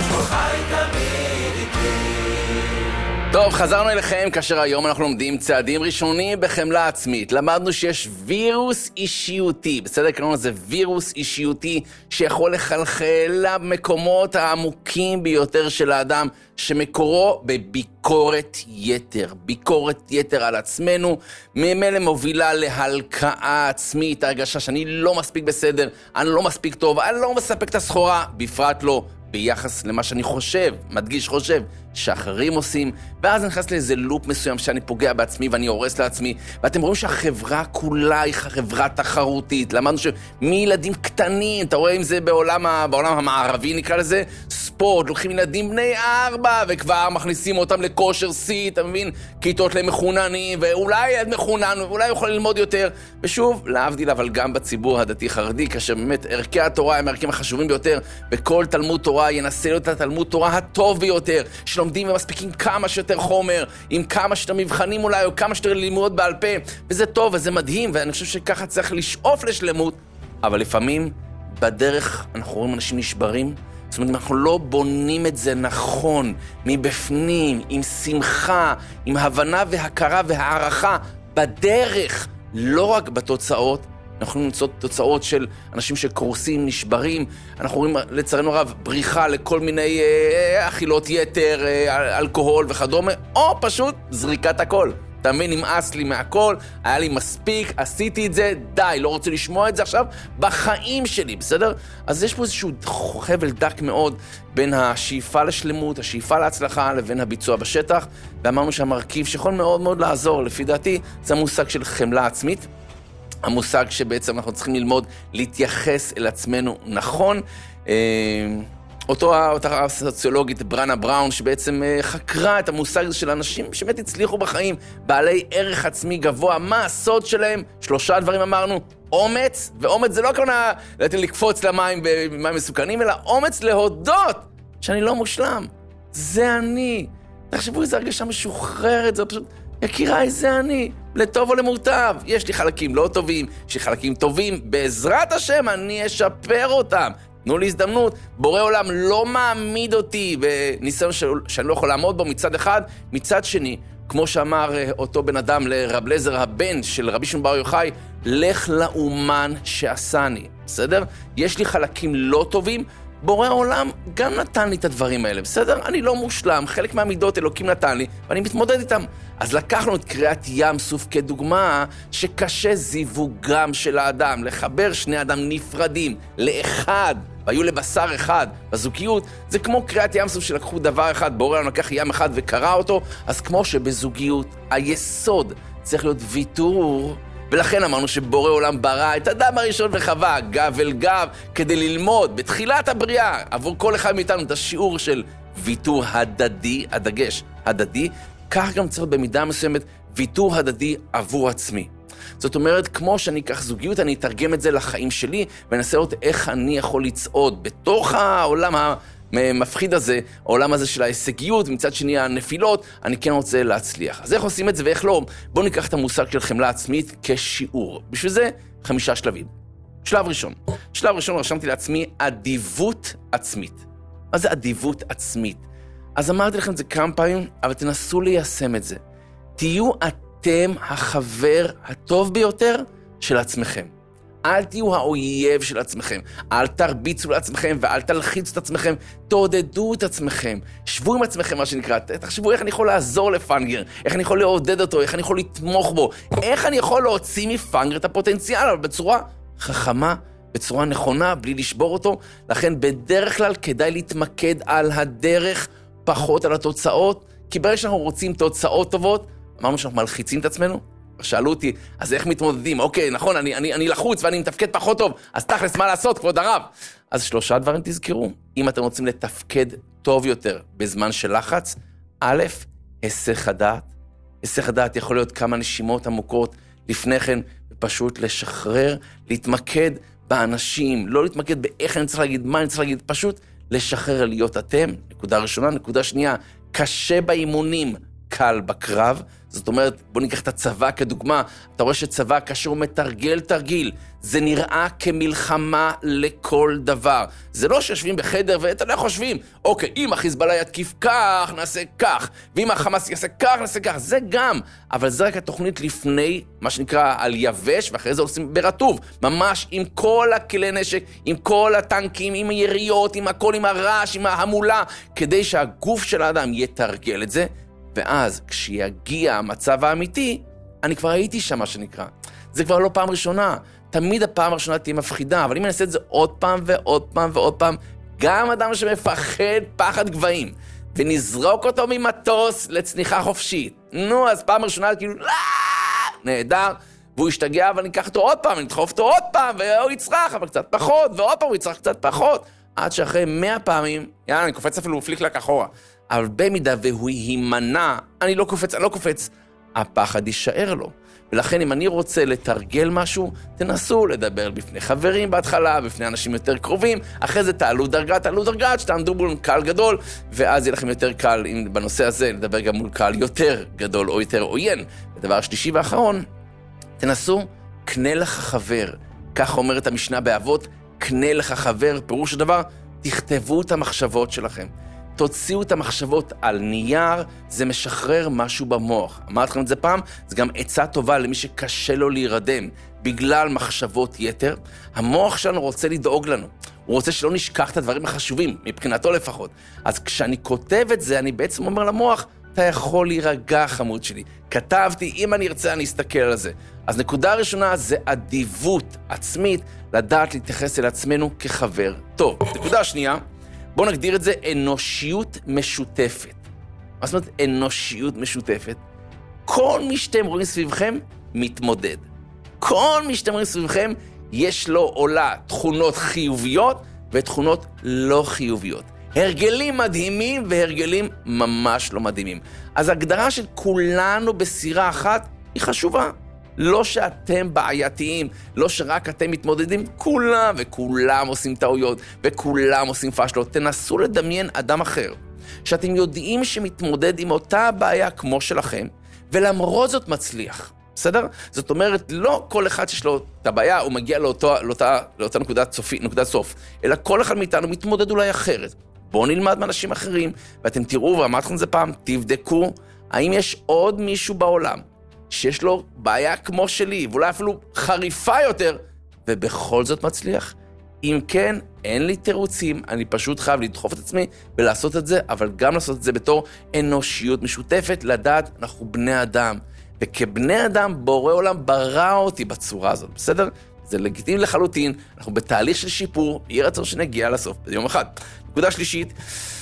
טוב, חזרנו אליכם כאשר היום אנחנו לומדים צעדים ראשונים בחמלה עצמית. למדנו שיש וירוס אישיותי, בסדר? קראנו לזה וירוס אישיותי שיכול לחלחל למקומות העמוקים ביותר של האדם, שמקורו בביקורת יתר. ביקורת יתר על עצמנו, ממילא מובילה להלקאה עצמית, הרגשה שאני לא מספיק בסדר, אני לא מספיק טוב, אני לא מספק את הסחורה, בפרט לא ביחס למה שאני חושב, מדגיש חושב, שאחרים עושים, ואז אני נכנס לאיזה לופ מסוים שאני פוגע בעצמי ואני הורס לעצמי, ואתם רואים שהחברה כולה היא חברה תחרותית. למדנו שמילדים קטנים, אתה רואה אם זה בעולם המערבי נקרא לזה, ספורט, לוקחים ילדים בני 4 וכבר מכניסים אותם לכושר סי, אתה מבין? כיתות למחוננים, ואולי ילד מחונן, ואולי הוא יכול ללמוד יותר, ושוב, להבדיל אבל גם בציבור הדתי-חרדי, כאשר באמת ערכי התורה הם הערכים החשובים ביותר, בכל תלמוד תורה ינסה להיות התלמוד תורה הטוב ביותר, שלומדים ומספיקים כמה שיותר חומר, עם כמה שיותר מבחנים אולי, או כמה שיותר לימוד בעל פה, וזה טוב וזה מדהים, ואני חושב שככה צריך לשאוף לשלמות, אבל לפעמים בדרך אנחנו רואים אנשים נשברים, זאת אומרת, אם אנחנו לא בונים את זה נכון, מבפנים, עם שמחה, עם הבנה והכרה והערכה, בדרך, לא רק בתוצאות, אנחנו יכולים למצוא תוצאות של אנשים שקורסים, נשברים, אנחנו רואים לצערנו רב בריחה לכל מיני אכילות יתר, אלכוהול וכדומה, או פשוט זריקת הכל. אתה מבין, נמאס לי מהכל, היה לי מספיק, עשיתי את זה, די, לא רוצה לשמוע את זה עכשיו בחיים שלי, בסדר? אז יש פה איזשהו חבל דק מאוד בין השאיפה לשלמות, השאיפה להצלחה, לבין הביצוע בשטח, ואמרנו שהמרכיב שיכול מאוד מאוד לעזור, לפי דעתי, זה המושג של חמלה עצמית, המושג שבעצם אנחנו צריכים ללמוד להתייחס אל עצמנו נכון. אותה סוציולוגית ברנה בראון שבעצם חקרה את המושג של אנשים שבאמת הצליחו בחיים, בעלי ערך עצמי גבוה. מה הסוד שלהם? 3 דברים אמרנו: אומץ, ואומץ זה לא כמובן לקפוץ למים במים מסוכנים, אלא אומץ להודות שאני לא מושלם. זה אני. תחשבו, איזו הרגשה משוחררת, זה פשוט, יקיריי, זה אני, לטוב או למוטב. יש לי חלקים לא טובים, יש לי חלקים טובים, בעזרת השם אני אשפר אותם. תנו לי הזדמנות, בורא עולם לא מעמיד אותי בניסיון שאני לא יכול לעמוד בו מצד אחד, מצד שני, כמו שאמר אותו בן אדם לרב לזר הבן של רבי שמעון בר יוחאי, לך לאומן שעשני, בסדר? יש לי חלקים לא טובים, בורא העולם גם נתן לי את הדברים האלה, בסדר? אני לא מושלם, חלק מהמידות אלוקים נתן לי, ואני מתמודד איתם. אז לקחנו את קריאת ים סוף כדוגמה שקשה זיווגם של האדם, לחבר שני אדם נפרדים לאחד, והיו לבשר אחד. בזוגיות זה כמו קריאת ים סוף שלקחו דבר אחד, בורא העולם לקח ים אחד וקרא אותו, אז כמו שבזוגיות היסוד צריך להיות ויתור, ולכן אמרנו שבורא עולם ברא את אדם הראשון וחווה, גב אל גב, כדי ללמוד בתחילת הבריאה, עבור כל אחד מאיתנו, את השיעור של ויתור הדדי, הדגש הדדי, כך גם צריך במידה מסוימת ויתור הדדי עבור עצמי. זאת אומרת, כמו שאני אקח זוגיות, אני אתרגם את זה לחיים שלי, ואנסה לראות איך אני יכול לצעוד בתוך העולם המפחיד הזה, העולם הזה של ההישגיות, מצד שני הנפילות, אני כן רוצה להצליח. אז איך עושים את זה ואיך לא? בואו ניקח את המושג של חמלה עצמית כשיעור. בשביל זה 5 שלבים. שלב ראשון רשמתי לעצמי אדיבות עצמית. מה זה אדיבות עצמית? אז אמרתי לכם את זה כמה פעמים, אבל תנסו ליישם את זה. תהיו אתם החבר הטוב ביותר של עצמכם. אל תהיו האויב של עצמכם. אל תרביצו לעצמכם ואל תלחיצו את עצמכם. תעודדו את עצמכם. שבו עם עצמכם, מה שנקרא. תחשבו איך אני יכול לעזור לפנגר, איך אני יכול לעודד אותו, איך אני יכול לתמוך בו, איך אני יכול להוציא מפנגר את הפוטנציאל, אבל בצורה חכמה, בצורה נכונה, בלי לשבור אותו. לכן בדרך כלל כדאי להתמקד על הדרך, פחות על התוצאות, כי ברגע שאנחנו רוצים תוצאות טובות, אמרנו שאנחנו מלחיצים את עצמנו, שאלו אותי, אז איך מתמודדים? אוקיי, נכון, אני לחוץ ואני מתפקד פחות טוב, אז תכלס מה לעשות, כבוד הרב? אז 3 דברים תזכרו. אם אתם רוצים לתפקד טוב יותר בזמן של לחץ, א', היסח הדעת. היסח הדעת יכול להיות כמה נשימות עמוקות לפני כן, ופשוט לשחרר, להתמקד באנשים, לא להתמקד באיך אני צריך להגיד, מה אני צריך להגיד, פשוט לשחרר להיות אתם. נקודה ראשונה. נקודה שנייה, קשה באימונים, קל בקרב. זאת אומרת, בוא ניקח את הצבא כדוגמה, אתה רואה שצבא כאשר הוא מתרגל תרגיל, זה נראה כמלחמה לכל דבר. זה לא שיושבים בחדר ואתה לא חושבים, אוקיי, אם החיזבאללה יתקיף כך, נעשה כך, ואם החמאס יעשה כך, נעשה כך, זה גם. אבל זה רק התוכנית לפני, מה שנקרא, על יבש, ואחרי זה עושים ברטוב, ממש עם כל הכלי נשק, עם כל הטנקים, עם היריות, עם הכל, עם הרעש, עם ההמולה, כדי שהגוף של האדם יתרגל את זה, ואז כשיגיע המצב האמיתי, אני כבר הייתי שם, מה שנקרא. זה כבר לא פעם ראשונה. תמיד הפעם הראשונה תהיה מפחידה, אבל אם אני אעשה את זה עוד פעם ועוד פעם ועוד פעם, גם אדם שמפחד פחד גבהים, ונזרוק אותו ממטוס לצניחה חופשית. נו, אז פעם ראשונה כאילו, נהדר, והוא ישתגע, אבל אני אקח אותו עוד פעם, אני אדחוף אותו עוד פעם, והוא יצרח, אבל קצת פחות, ועוד פעם הוא יצרח קצת פחות, עד שאחרי 100 פעמים, יאללה, אני קופץ אפילו פליק לה אחורה. אבל במידה והוא יימנע, אני לא קופץ, הפחד יישאר לו. ולכן אם אני רוצה לתרגל משהו, תנסו לדבר בפני חברים בהתחלה, בפני אנשים יותר קרובים, אחרי זה תעלו דרגה, שתעמדו מול קהל גדול, ואז יהיה לכם יותר קל בנושא הזה, לדבר גם מול קהל יותר גדול או יותר עוין. ודבר השלישי והאחרון, תנסו, קנה לך חבר. כך אומרת המשנה באבות, קנה לך חבר, פירוש הדבר, תכתבו את המחשבות שלכם. תוציאו את המחשבות על נייר, זה משחרר משהו במוח. אמרתי לכם את זה פעם, זה גם עצה טובה למי שקשה לו להירדם. בגלל מחשבות יתר, המוח שלנו רוצה לדאוג לנו. הוא רוצה שלא נשכח את הדברים החשובים, מבחינתו לפחות. אז כשאני כותב את זה, אני בעצם אומר למוח, אתה יכול להירגע חמוד שלי. כתבתי, אם אני ארצה, אני אסתכל על זה. אז נקודה ראשונה זה אדיבות עצמית, לדעת להתייחס אל עצמנו כחבר. טוב, נקודה שנייה, בואו נגדיר את זה אנושיות משותפת. מה זאת אומרת אנושיות משותפת? כל מי שאתם רואים סביבכם מתמודד. כל מי שאתם רואים סביבכם יש לו עולה תכונות חיוביות ותכונות לא חיוביות. הרגלים מדהימים והרגלים ממש לא מדהימים. אז ההגדרה של כולנו בסירה אחת היא חשובה. לא שאתם בעייתיים, לא שרק אתם מתמודדים, כולם וכולם עושים טעויות וכולם עושים פשלות. תנסו לדמיין אדם אחר, שאתם יודעים שמתמודד עם אותה בעיה כמו שלכם, ולמרות זאת מצליח. בסדר? זאת אומרת, לא כל אחד שיש לו את הבעיה, הוא מגיע לאותה נקודת סוף, אלא כל אחד מאיתנו מתמודד אולי אחרת. בואו נלמד מאנשים אחרים, ואתם תראו, ואמרתי לכם זה פעם, תבדקו, האם יש עוד מישהו בעולם שיש לו בעיה כמו שלי, ואולי אפילו חריפה יותר, ובכל זאת מצליח. אם כן, אין לי תירוצים, אני פשוט חייב לדחוף את עצמי ולעשות את זה, אבל גם לעשות את זה בתור אנושיות משותפת, לדעת, אנחנו בני אדם, וכבני אדם בורא עולם ברא אותי בצורה הזאת, בסדר? זה לגיטימי לחלוטין, אנחנו בתהליך של שיפור, יהיה רצון שנגיע לסוף ביום אחד. נקודה שלישית,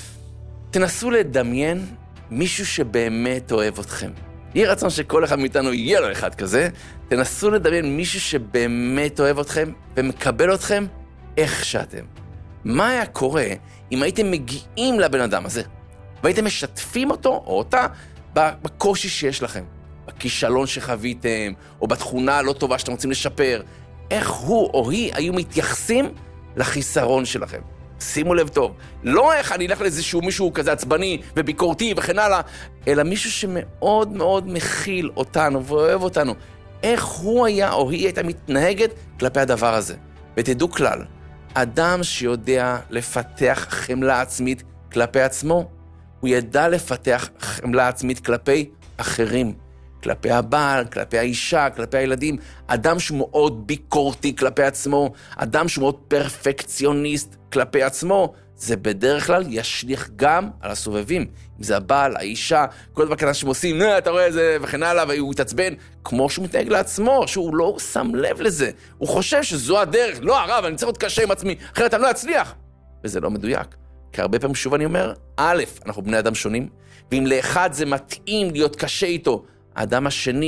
תנסו לדמיין מישהו שבאמת אוהב אתכם. יהיה רצון שכל אחד מאיתנו יהיה לו אחד כזה, תנסו לדמיין מישהו שבאמת אוהב אתכם ומקבל אתכם איך שאתם. מה היה קורה אם הייתם מגיעים לבן אדם הזה, והייתם משתפים אותו או אותה בקושי שיש לכם, בכישלון שחוויתם, או בתכונה הלא טובה שאתם רוצים לשפר, איך הוא או היא היו מתייחסים לחיסרון שלכם. שימו לב טוב, לא איך אני אלך לאיזשהו מישהו כזה עצבני וביקורתי וכן הלאה, אלא מישהו שמאוד מאוד מכיל אותנו ואוהב אותנו. איך הוא היה או היא הייתה מתנהגת כלפי הדבר הזה. ותדעו כלל, אדם שיודע לפתח חמלה עצמית כלפי עצמו, הוא ידע לפתח חמלה עצמית כלפי אחרים. כלפי הבעל, כלפי האישה, כלפי הילדים. אדם שהוא מאוד ביקורתי כלפי עצמו, אדם שהוא מאוד פרפקציוניסט כלפי עצמו, זה בדרך כלל ישליך גם על הסובבים. אם זה הבעל, האישה, כל דבר כזה שהם עושים, אתה רואה זה וכן הלאה, והוא יתעצבן, כמו שהוא מתנהג לעצמו, שהוא לא שם לב לזה. הוא חושב שזו הדרך, לא הרב, אני צריך להיות קשה עם עצמי, אחרת אני לא אצליח. וזה לא מדויק. כי הרבה פעמים שוב אני אומר, א', אנחנו בני אדם שונים, ואם לאחד זה מתאים להיות קשה איתו, האדם השני,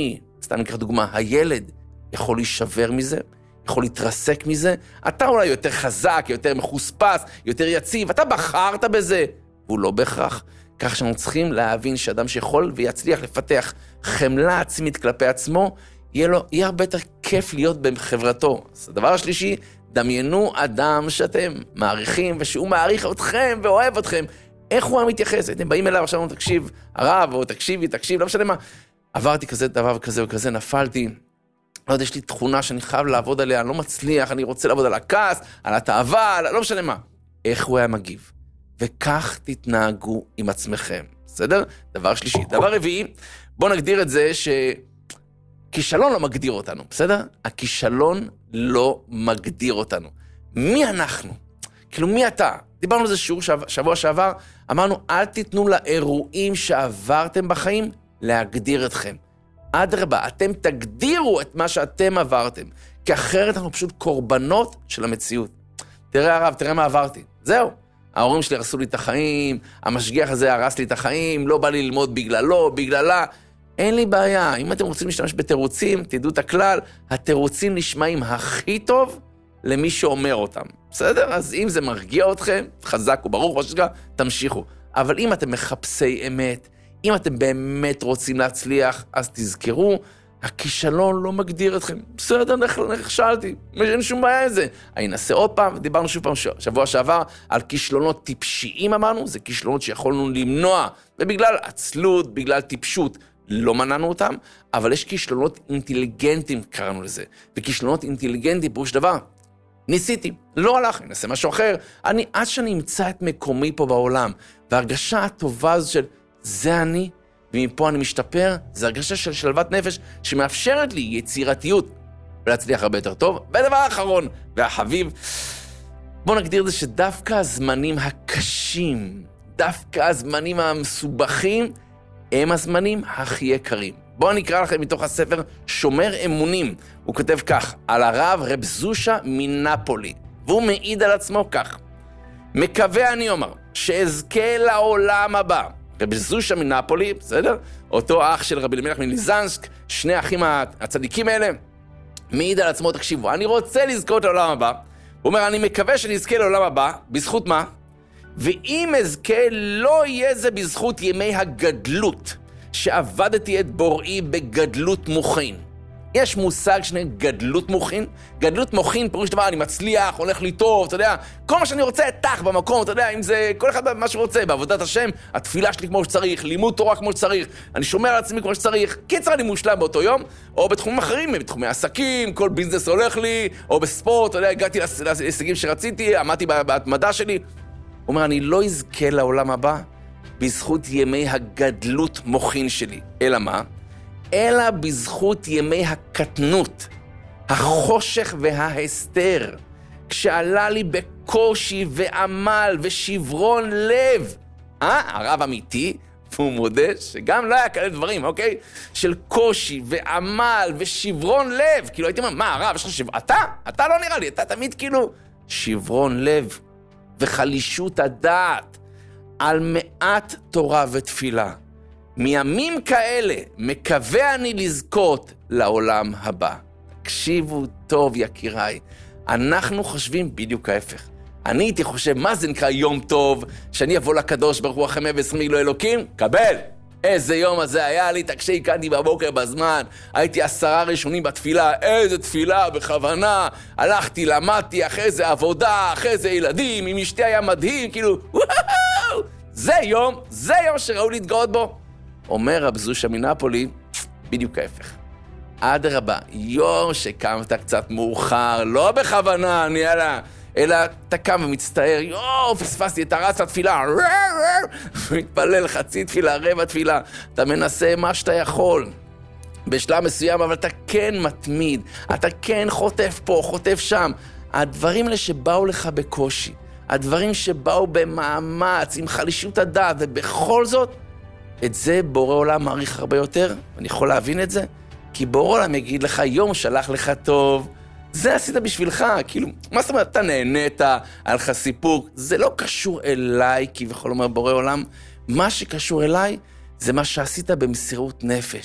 סתם ניקח דוגמה, הילד יכול להישבר מזה, יכול להתרסק מזה, אתה אולי יותר חזק, יותר מחוספס, יותר יציב, אתה בחרת בזה, והוא לא בהכרח. כך שאנחנו צריכים להבין שאדם שיכול ויצליח לפתח חמלה עצמית כלפי עצמו, יהיה הרבה יותר כיף להיות בחברתו. אז הדבר השלישי, דמיינו אדם שאתם מעריכים, ושהוא מעריך אתכם ואוהב אתכם. איך הוא מתייחס? אתם באים אליו עכשיו, תקשיב, הרב, או תקשיב, לא משנה מה. עברתי כזה דבר וכזה וכזה, נפלתי. לא יודע, יש לי תכונה שאני חייב לעבוד עליה, אני לא מצליח, אני רוצה לעבוד על הכעס, על התאווה, לא משנה מה. איך הוא היה מגיב? וכך תתנהגו עם עצמכם. בסדר? דבר שלישי. דבר רביעי, בואו נגדיר את זה כישלון לא מגדיר אותנו, בסדר? הכישלון לא מגדיר אותנו. מי אנחנו? כאילו, מי אתה? דיברנו על זה שיעור שבוע שעבר, אמרנו, אל תיתנו לאירועים שעברתם בחיים להגדיר אתכם. אדרבה, אתם תגדירו את מה שאתם עברתם, כי אחרת אנחנו פשוט קורבנות של המציאות. תראה הרב, תראה מה עברתי. זהו. ההורים שלי הרסו לי את החיים, המשגיח הזה הרס לי את החיים, לא בא לי ללמוד בגללו, בגללה. אין לי בעיה. אם אתם רוצים להשתמש בתירוצים, תדעו את הכלל, התירוצים נשמעים הכי טוב למי שאומר אותם. בסדר? אז אם זה מרגיע אתכם, חזק וברוך, תמשיכו. אבל אם אתם מחפשי אמת, אם אתם באמת רוצים להצליח, אז תזכרו, הכישלון לא מגדיר אתכם. בסדר, נכשלתי. אין שום בעיה עם זה. אני אנסה עוד פעם, דיברנו שוב פעם שבוע שעבר, על כישלונות טיפשיים אמרנו, זה כישלונות שיכולנו למנוע, ובגלל עצלות, בגלל טיפשות, לא מנענו אותם, אבל יש כישלונות אינטליגנטיים, קראנו לזה. וכישלונות אינטליגנטיים, פירוש דבר, ניסיתי, לא הלך, אני אנסה משהו אחר. עד שאני אמצא את מקומי פה בעולם, והרגשה הטובה הזו של זה אני, ומפה אני משתפר, זה הרגשה של שלוות נפש שמאפשרת לי יצירתיות ולהצליח הרבה יותר טוב. ודבר האחרון והחביב, בוא נגדיר את זה שדווקא הזמנים הקשים, דווקא הזמנים המסובכים, הם הזמנים הכי יקרים. בואו נקרא לכם מתוך הספר שומר אמונים. הוא כותב כך, על הרב רב זושה מנפולי, והוא מעיד על עצמו כך. מקווה אני אומר, שאזכה לעולם הבא. רב זושה מנפולי, בסדר? אותו אח של רבי אלימלך מליזנסק, שני האחים הצדיקים האלה, מעיד על עצמו, תקשיבו, אני רוצה לזכות לעולם הבא. הוא אומר, אני מקווה שנזכה לעולם הבא, בזכות מה? ואם אזכה, לא יהיה זה בזכות ימי הגדלות, שעבדתי את בוראי בגדלות מוחין. יש מושג שני גדלות מוחין. גדלות מוחין, פירוש דבר, אני מצליח, הולך לי טוב, אתה יודע, כל מה שאני רוצה, תח במקום, אתה יודע, אם זה כל אחד מה שרוצה, בעבודת השם, התפילה שלי כמו שצריך, לימוד תורה כמו שצריך, אני שומר על עצמי כמו שצריך, קיצר אני מושלם באותו יום, או בתחומים אחרים, בתחומי עסקים, כל ביזנס הולך לי, או בספורט, אתה יודע, הגעתי להישגים שרציתי, עמדתי בהתמדה שלי. הוא אומר, אני לא אזכה לעולם הבא בזכות ימי הגדלות מוחין שלי. אלא מה? אלא בזכות ימי הקטנות, החושך וההסתר, כשעלה לי בקושי ועמל ושברון לב. הרב אמיתי, והוא מודה שגם לא היה כאלה דברים, אוקיי? של קושי ועמל ושברון לב. כאילו הייתי אומר, מה הרב, יש לך שברון? אתה לא נראה לי, אתה תמיד כאילו שברון לב וחלישות הדעת על מעט תורה ותפילה. מימים כאלה מקווה אני לזכות לעולם הבא. תקשיבו טוב יקיריי, אנחנו חושבים בדיוק ההפך. אני הייתי חושב, מה זה נקרא יום טוב, שאני אבוא לקדוש ברוך הוא אחרי 120 מילו אלוקים? קבל! איזה יום הזה היה לי, תקשיי, בבוקר בזמן, הייתי 10 ראשונים בתפילה, איזה תפילה בכוונה, הלכתי, למדתי, אחרי זה עבודה, אחרי זה ילדים, עם אשתי היה מדהים, כאילו, וואו! זה יום שראו להתגאות בו. אומר רב זושה מנפולי, בדיוק ההפך. אדרבה, יום שקמת קצת מאוחר, לא בכוונה, אלא אתה קם ומצטער, פספסתי את הרץ לתפילה, מתפלל חצי תפילה, רבע תפילה, אתה מנסה מה שאתה יכול, בשלב מסוים, אבל אתה כן מתמיד, אתה כן חוטף פה, חוטף שם, הדברים האלה שבאו לך בקושי, הדברים שבאו במאמץ, עם חלישות הדעת, ובכל זאת, את זה בורא עולם מעריך הרבה יותר, אני יכול להבין את זה, כי בורא עולם יגיד לך, יום שלח לך טוב, זה עשית בשבילך, כאילו, מה זאת אומרת, אתה נהנית, היה לך סיפוק, זה לא קשור אליי, כי בכל אומר בורא עולם, מה שקשור אליי, זה מה שעשית במסירות נפש,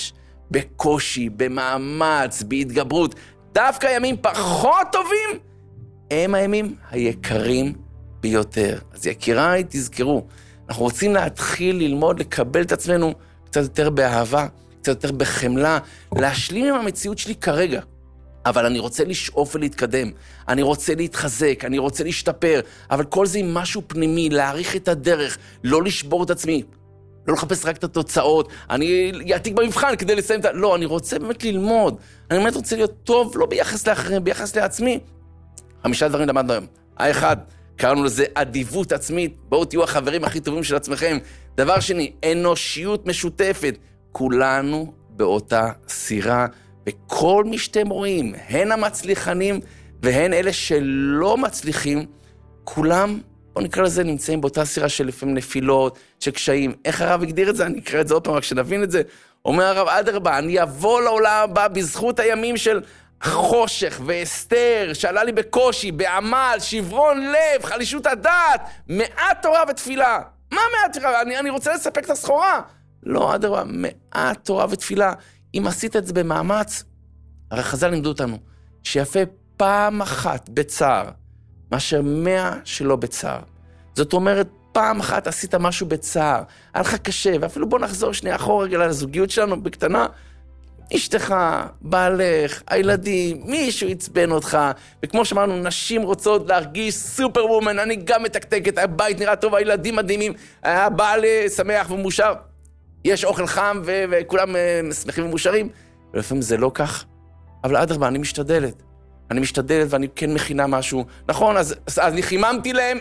בקושי, במאמץ, בהתגברות, דווקא הימים פחות טובים, הם הימים היקרים ביותר. אז יקיריי, תזכרו, אנחנו רוצים להתחיל ללמוד, לקבל את עצמנו קצת יותר באהבה, קצת יותר בחמלה, להשלים עם המציאות שלי כרגע. אבל אני רוצה לשאוף ולהתקדם, אני רוצה להתחזק, אני רוצה להשתפר, אבל כל זה עם משהו פנימי, להעריך את הדרך, לא לשבור את עצמי, לא לחפש רק את התוצאות, אני אעתיק במבחן כדי לסיים את ה... לא, אני רוצה באמת ללמוד, אני באמת רוצה להיות טוב, לא ביחס לאחרים, ביחס לעצמי. 5 דברים למדנו היום. האחד, קראנו לזה אדיבות עצמית, בואו תהיו החברים הכי טובים של עצמכם. דבר שני, אנושיות משותפת, כולנו באותה סירה, וכל מי שאתם רואים, הן המצליחנים והן אלה שלא מצליחים, כולם, בואו נקרא לזה, נמצאים באותה סירה של לפעמים נפילות, של קשיים. איך הרב הגדיר את זה? אני אקרא את זה עוד פעם, רק שנבין את זה. אומר הרב, אדרבה, אני אבוא לעולם הבא בזכות הימים של חושך ואסתר, שעלה לי בקושי, בעמל, שברון לב, חלישות הדעת, מעט תורה ותפילה. מה מעט תורה? אני רוצה לספק את הסחורה. לא, אדרבה, מעט תורה ותפילה. אם עשית את זה במאמץ, הרי חז"ל לימדו אותנו, שיפה פעם אחת בצער, מאשר 100 שלא בצער. זאת אומרת, פעם אחת עשית משהו בצער, היה לך קשה, ואפילו בוא נחזור שנייה אחורה רגע לזוגיות שלנו בקטנה, אשתך, בעלך, הילדים, מישהו יצבן אותך, וכמו שאמרנו, נשים רוצות להרגיש סופר וומן, אני גם מתקתקת, הבית נראה טוב, הילדים מדהימים, הבעל שמח ומושר, יש אוכל חם וכולם שמחים ומושרים, ולפעמים זה לא כך, אבל אדרבה, אני משתדלת ואני כן מכינה משהו, נכון, אז אני חיממתי להם,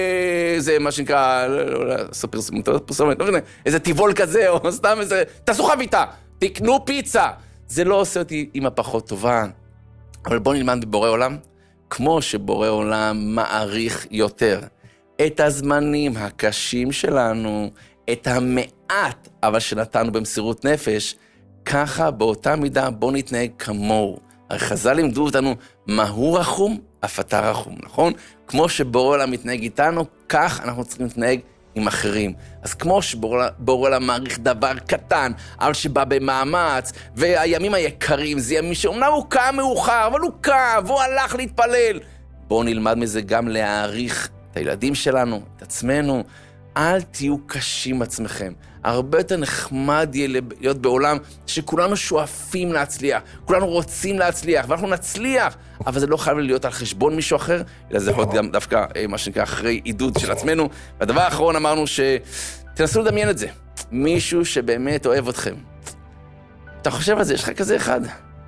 זה מה שנקרא, פרסומת, לא יודע, איזה טיבול כזה, או סתם איזה, תעשו חביתה, תקנו פיצה, זה לא עושה אותי עם הפחות טובה, אבל בואו נלמד בבורא עולם, כמו שבורא עולם מעריך יותר, את הזמנים הקשים שלנו, את המעט, אבל שנתנו במסירות נפש, ככה באותה מידה בואו נתנהג כמוהו. הרי חז"ל לימדו אותנו, מהו רחום, אף אתה רחום, נכון? כמו שבורא עולם מתנהג איתנו, כך אנחנו צריכים להתנהג עם אחרים. אז כמו שבורא עולם מעריך דבר קטן, אבל שבא במאמץ, והימים היקרים, זה ימים שאומנם הוא קם מאוחר, אבל הוא קם, והוא הלך להתפלל. בואו נלמד מזה גם להעריך את הילדים שלנו, את עצמנו. אל תהיו קשים עצמכם. הרבה יותר נחמד יהיה להיות בעולם שכולנו שואפים להצליח, כולנו רוצים להצליח, ואנחנו נצליח, אבל זה לא חייב להיות על חשבון מישהו אחר, אלא זה יכול להיות גם דווקא מה שנקרא אחרי עידוד של עצמנו. והדבר האחרון אמרנו שתנסו לדמיין את זה, מישהו שבאמת אוהב אתכם. אתה חושב על זה, יש לך כזה אחד?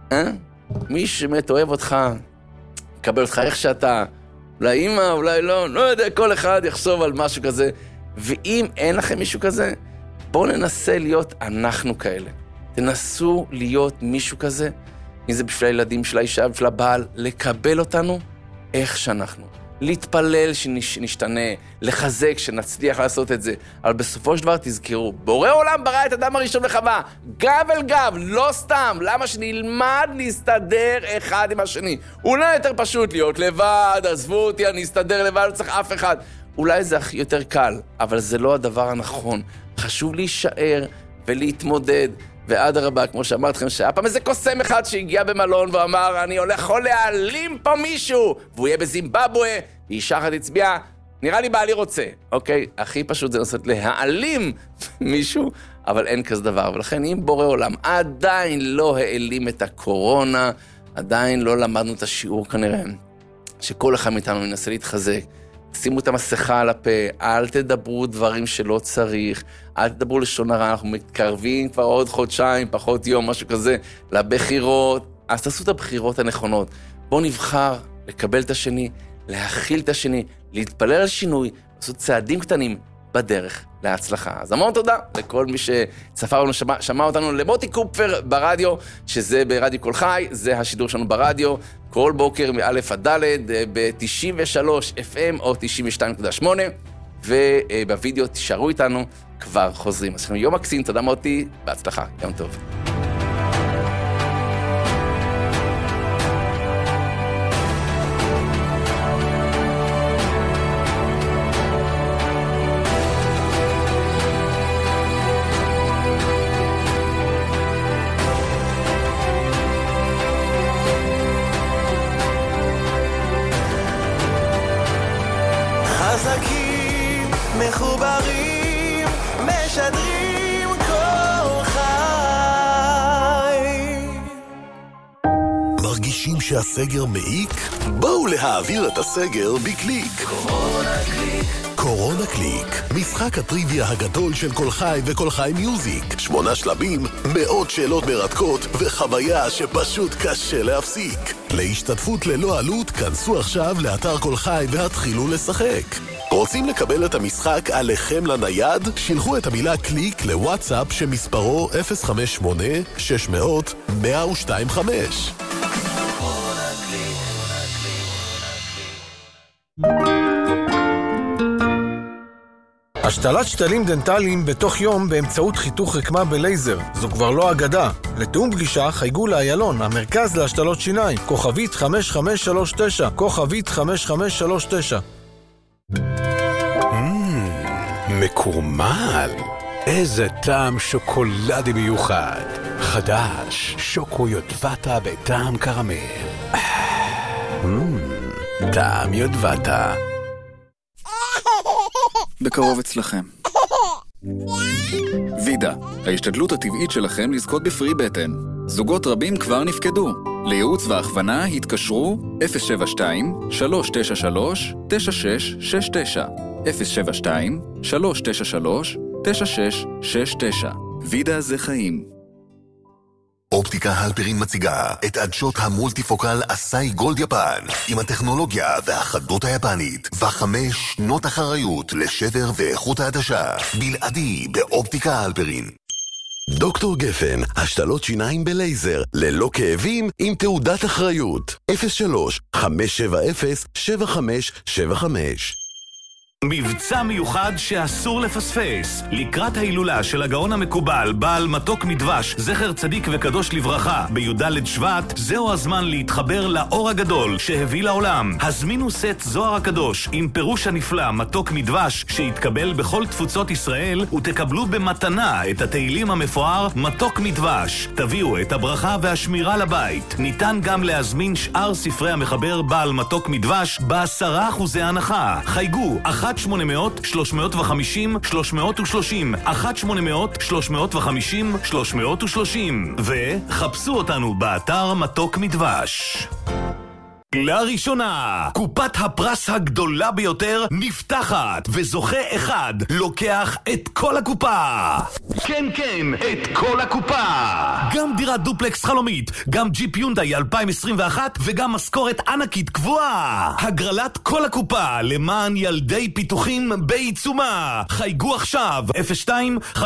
מישהו שבאמת אוהב אותך, יקבל אותך איך שאתה, אולי אמא, אולי לא יודע, כל אחד יחשוב על משהו כזה, ואם אין לכם מישהו כזה, בואו ננסה להיות אנחנו כאלה. תנסו להיות מישהו כזה, אם זה בשביל הילדים של האישה, בשביל הבעל, לקבל אותנו איך שאנחנו. להתפלל שנשתנה, לחזק שנצליח לעשות את זה. אבל בסופו של דבר תזכרו, בורא עולם ברא את אדם הראשון וחווה, גב אל גב, לא סתם. למה שנלמד להסתדר אחד עם השני? אולי יותר פשוט להיות לבד, עזבו אותי, אני אסתדר לבד, לא צריך אף אחד. אולי זה יותר קל, אבל זה לא הדבר הנכון. חשוב להישאר ולהתמודד, ועד הרבה, כמו שאמרתי לכם, שהיה פעם איזה קוסם אחד שהגיע במלון ואמר, אני הולך להעלים פה מישהו, והוא יהיה בזימבבואה, ואישה אחת הצביעה, נראה לי בעלי רוצה. אוקיי, הכי פשוט זה לנסות להעלים מישהו, אבל אין כזה דבר. ולכן אם בורא עולם עדיין לא העלים את הקורונה, עדיין לא למדנו את השיעור כנראה, שכל אחד מאיתנו מנסה להתחזק, שימו את המסכה על הפה, אל תדברו דברים שלא צריך, אל תדברו לשון הרע, אנחנו מתקרבים כבר עוד חודשיים, פחות יום, משהו כזה, לבחירות, אז תעשו את הבחירות הנכונות. בואו נבחר לקבל את השני, להכיל את השני, להתפלל על שינוי, לעשות צעדים קטנים בדרך להצלחה. אז המון תודה לכל מי שצפה לנו, שמע אותנו, למוטי קופפר ברדיו, שזה ברדיו כל חי, זה השידור שלנו ברדיו, כל בוקר מאלף עד ד' ב-93 FM או 92.8, ובווידאו תישארו איתנו, כבר חוזרים. אז יום מקסים, תודה מוטי, בהצלחה, יום טוב. משדרים כל חי. מרגישים שהסגר מעיק? בואו להעביר את הסגר בקליק. קורונה קליק, משחק הטריוויה הגדול של כל חי וכל חי מיוזיק. 8 שלבים, מאות שאלות מרתקות וחוויה שפשוט קשה להפסיק. להשתתפות ללא עלות, כנסו עכשיו לאתר כל חי והתחילו לשחק. רוצים לקבל את המשחק עליכם לנייד? שילחו את המילה קליק לוואטסאפ שמספרו 058-600-1025. השתלת שתלים דנטליים בתוך יום באמצעות חיתוך רקמה בלייזר. זו כבר לא אגדה. לתאום פגישה חייגו לאיילון, המרכז להשתלות שיניים, כוכבית 5539, כוכבית 5539. מקורמל. איזה טעם שוקולדי מיוחד. חדש, שוקו יודבטה בטעם קרמל. טעם יודבטה. בקרוב אצלכם. וידה, ההשתדלות הטבעית שלכם לזכות בפרי בטן. זוגות רבים כבר נפקדו. לייעוץ והכוונה התקשרו 072-393-9669 072-393-9669. וידה זה חיים. אופטיקה הלפרין מציגה את עדשות המולטיפוקל אסאי גולד יפן עם הטכנולוגיה והחדות היפנית ו5 שנות אחריות לשבר ואיכות העדשה בלעדי באופטיקה הלפרין. דוקטור גפן, השתלות שיניים בלייזר, ללא כאבים, עם תעודת אחריות. 03-570-7575. מבצע מיוחד שאסור לפספס. לקראת ההילולה של הגאון המקובל, בעל מתוק מדבש, זכר צדיק וקדוש לברכה, בי"ד שבט, זהו הזמן להתחבר לאור הגדול שהביא לעולם. הזמינו סט זוהר הקדוש עם פירוש הנפלא מתוק מדבש שהתקבל בכל תפוצות ישראל, ותקבלו במתנה את התהילים המפואר מתוק מדבש. תביאו את הברכה והשמירה לבית. ניתן גם להזמין שאר ספרי המחבר בעל מתוק מדבש ב10% הנחה. חייגו 1-800-350-330 1-800-350-330 וחפשו אותנו באתר מתוק מדבש. לראשונה, קופת הפרס הגדולה ביותר נפתחת, וזוכה אחד לוקח את כל הקופה. כן, כן, את כל הקופה. גם דירת דופלקס חלומית, גם ג'יפ יונדאי 2021 וגם משכורת ענקית קבועה. הגרלת כל הקופה למען ילדי פיתוחים בעיצומה. חייגו עכשיו 02-540-30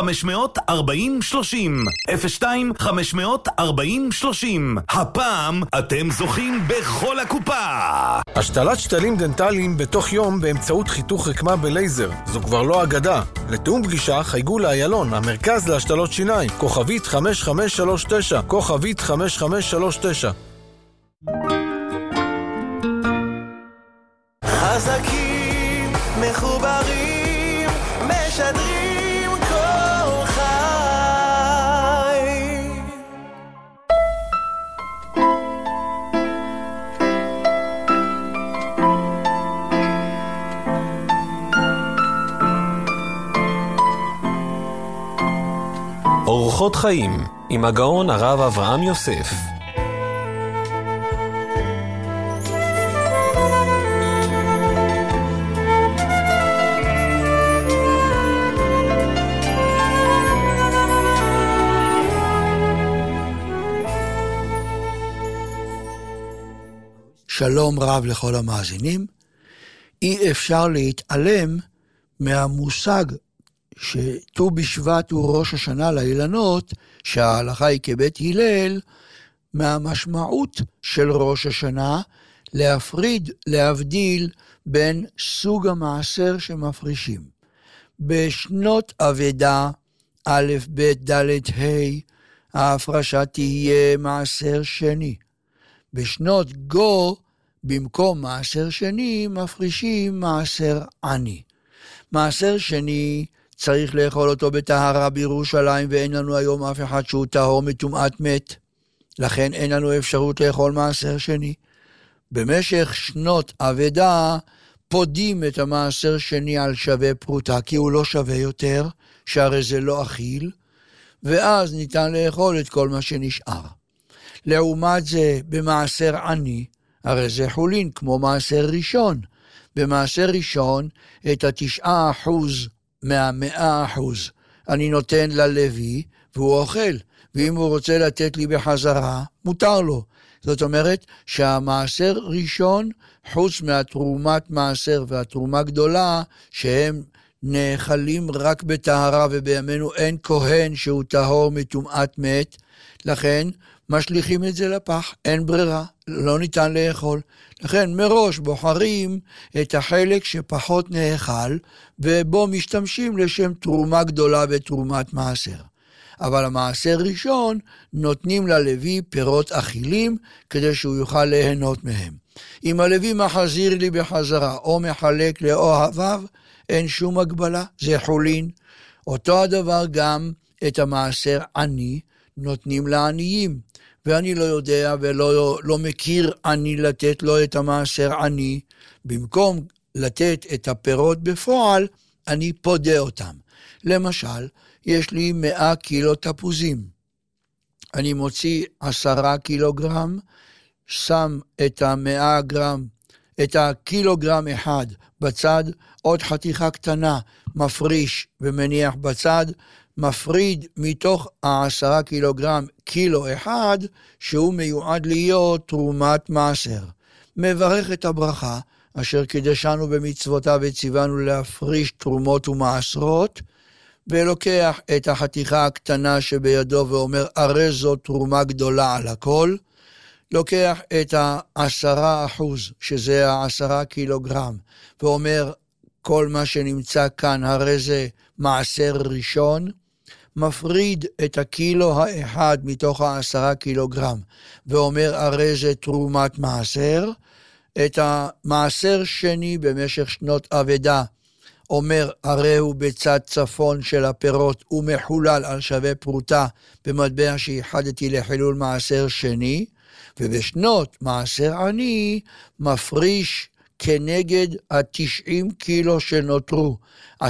02-540-30. הפעם אתם זוכים בכל הקופה. השתלת שתלים דנטליים בתוך יום באמצעות חיתוך רקמה בלייזר. זו כבר לא אגדה. לתאום פגישה חייגו לאיילון, המרכז להשתלות שיניים, כוכבית 5539, כוכבית 5539. חזקים, מחוברים, משדרים כל חי. אורחות חיים עם הגאון הרב אברהם יוסף. שלום רב לכל המאזינים. אי אפשר להתעלם מהמושג שט"ו בשבט הוא ראש השנה לאילנות, שההלכה היא כבית הלל, מהמשמעות של ראש השנה, להבדיל בין סוג המעשר שמפרישים. בשנות אבדה, א', ב', ד', ה', ההפרשה תהיה מעשר שני. בשנות גו, במקום מעשר שני, מפרישים מעשר עני. מעשר שני, צריך לאכול אותו בטהרה בירושלים, ואין לנו היום אף אחד שהוא טהור מטומאת מת. לכן אין לנו אפשרות לאכול מעשר שני. במשך שנות אבדה, פודים את המעשר שני על שווה פרוטה, כי הוא לא שווה יותר, שהרי זה לא אכיל, ואז ניתן לאכול את כל מה שנשאר. לעומת זה, במעשר עני, הרי זה חולין, כמו מעשר ראשון. במעשר ראשון, את 9% מה100% אני נותן ללוי, והוא אוכל. ואם הוא רוצה לתת לי בחזרה, מותר לו. זאת אומרת שהמעשר ראשון, חוץ מהתרומת מעשר והתרומה גדולה, שהם נאכלים רק בטהרה, ובימינו אין כהן שהוא טהור מטומאת מת, לכן משליכים את זה לפח, אין ברירה, לא ניתן לאכול. לכן מראש בוחרים את החלק שפחות נאכל, ובו משתמשים לשם תרומה גדולה ותרומת מעשר. אבל המעשר ראשון נותנים ללוי פירות אכילים, כדי שהוא יוכל ליהנות מהם. אם הלוי מחזיר לי בחזרה, או מחלק לאוהביו, אין שום הגבלה, זה חולין. אותו הדבר גם את המעשר עני נותנים לעניים, ואני לא יודע ולא מכיר עני לתת לו את המעשר עני, במקום לתת את הפירות בפועל, אני פודה אותם. למשל, יש לי 100 קילו תפוזים, אני מוציא 10 קילוגרם, שם את 100 גרם, את הקילוגרם אחד בצד, עוד חתיכה קטנה מפריש ומניח בצד, מפריד מתוך 10 קילוגרם קילו אחד, שהוא מיועד להיות תרומת מעשר. מברך את הברכה, אשר קידשנו במצוותיו וציוונו להפריש תרומות ומעשרות, ולוקח את החתיכה הקטנה שבידו ואומר, הרי זו תרומה גדולה על הכל, לוקח את 10%, שזה 10 קילוגרם, ואומר, כל מה שנמצא כאן, הרי זה מעשר ראשון, מפריד את הקילו האחד מתוך 10 קילוגרם, ואומר, הרי זה תרומת מעשר, את המעשר שני במשך שנות עבדה, אומר, הרי הוא בצד צפון של הפירות, הוא מחולל על שווה פרוטה, במטבע שיחדתי לחילול מעשר שני, ובשנות מעשר עני, מפריש כנגד 90 קילו שנותרו. 10%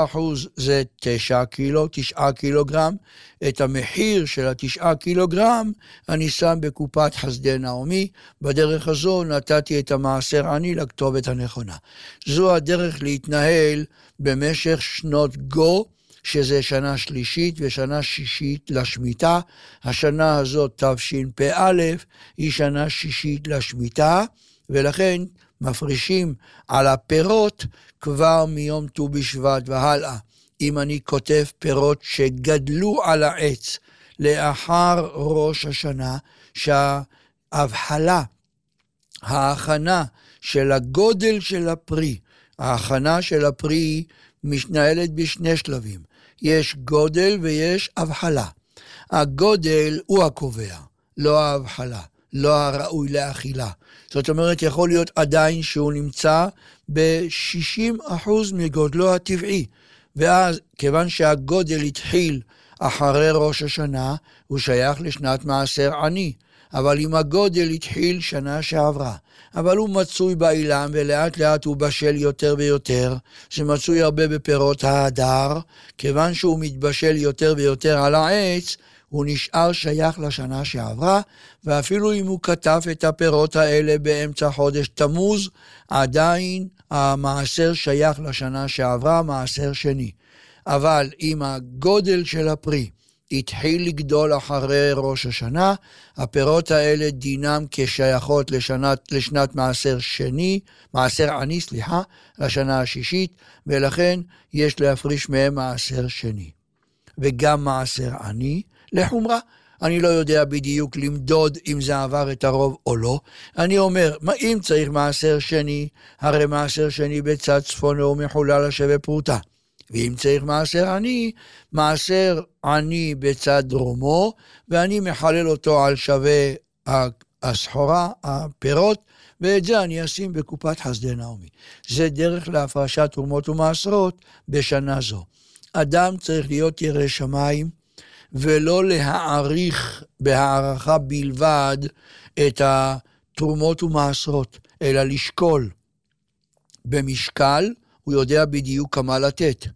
זה 9 קילוגרם, את המחיר של 9 קילוגרם אני שם בקופת חסדי נעמי, בדרך הזו נתתי את המעשר עני לכתובת הנכונה. זו הדרך להתנהל במשך שנות גו, שזה שנה שלישית ושנה שישית לשמיטה. השנה הזאת תשפ"א היא שנה שישית לשמיטה, ולכן מפרישים על הפירות כבר מיום ט"ו בשבט והלאה. אם אני כותב פירות שגדלו על העץ לאחר ראש השנה, שההבחלה, ההכנה של הגודל של הפרי, ההכנה של הפרי מתנהלת בשני שלבים. יש גודל ויש הבחלה. הגודל הוא הקובע, לא ההבחלה, לא הראוי לאכילה. זאת אומרת, יכול להיות עדיין שהוא נמצא ב-60% מגודלו הטבעי, ואז כיוון שהגודל התחיל אחרי ראש השנה, הוא שייך לשנת מעשר עני. אבל אם הגודל התחיל שנה שעברה, אבל הוא מצוי באילם ולאט לאט הוא בשל יותר ויותר, שמצוי הרבה בפירות ההדר, כיוון שהוא מתבשל יותר ויותר על העץ, הוא נשאר שייך לשנה שעברה, ואפילו אם הוא כתב את הפירות האלה באמצע חודש תמוז, עדיין המעשר שייך לשנה שעברה, מעשר שני. אבל אם הגודל של הפרי התחיל לגדול אחרי ראש השנה, הפירות האלה דינם כשייכות לשנת מעשר שני, מעשר עני, לשנה השישית, ולכן יש להפריש מהם מעשר שני. וגם מעשר עני לחומרה. אני לא יודע בדיוק למדוד אם זה עבר את הרוב או לא. אני אומר, אם צריך מעשר שני, הרי מעשר שני בצד צפון הוא מחולל על שווה פרוטה. ואם צריך מעשר עני, מעשר עני בצד דרומו, ואני מחלל אותו על שווה הסחורה, הפירות, ואת זה אני אשים בקופת חסדי נעמי. זה דרך להפרשת תרומות ומעשרות בשנה זו. אדם צריך להיות ירא שמיים, ולא להעריך בהערכה בלבד את התרומות ומעשרות, אלא לשקול. במשקל הוא יודע בדיוק כמה לתת.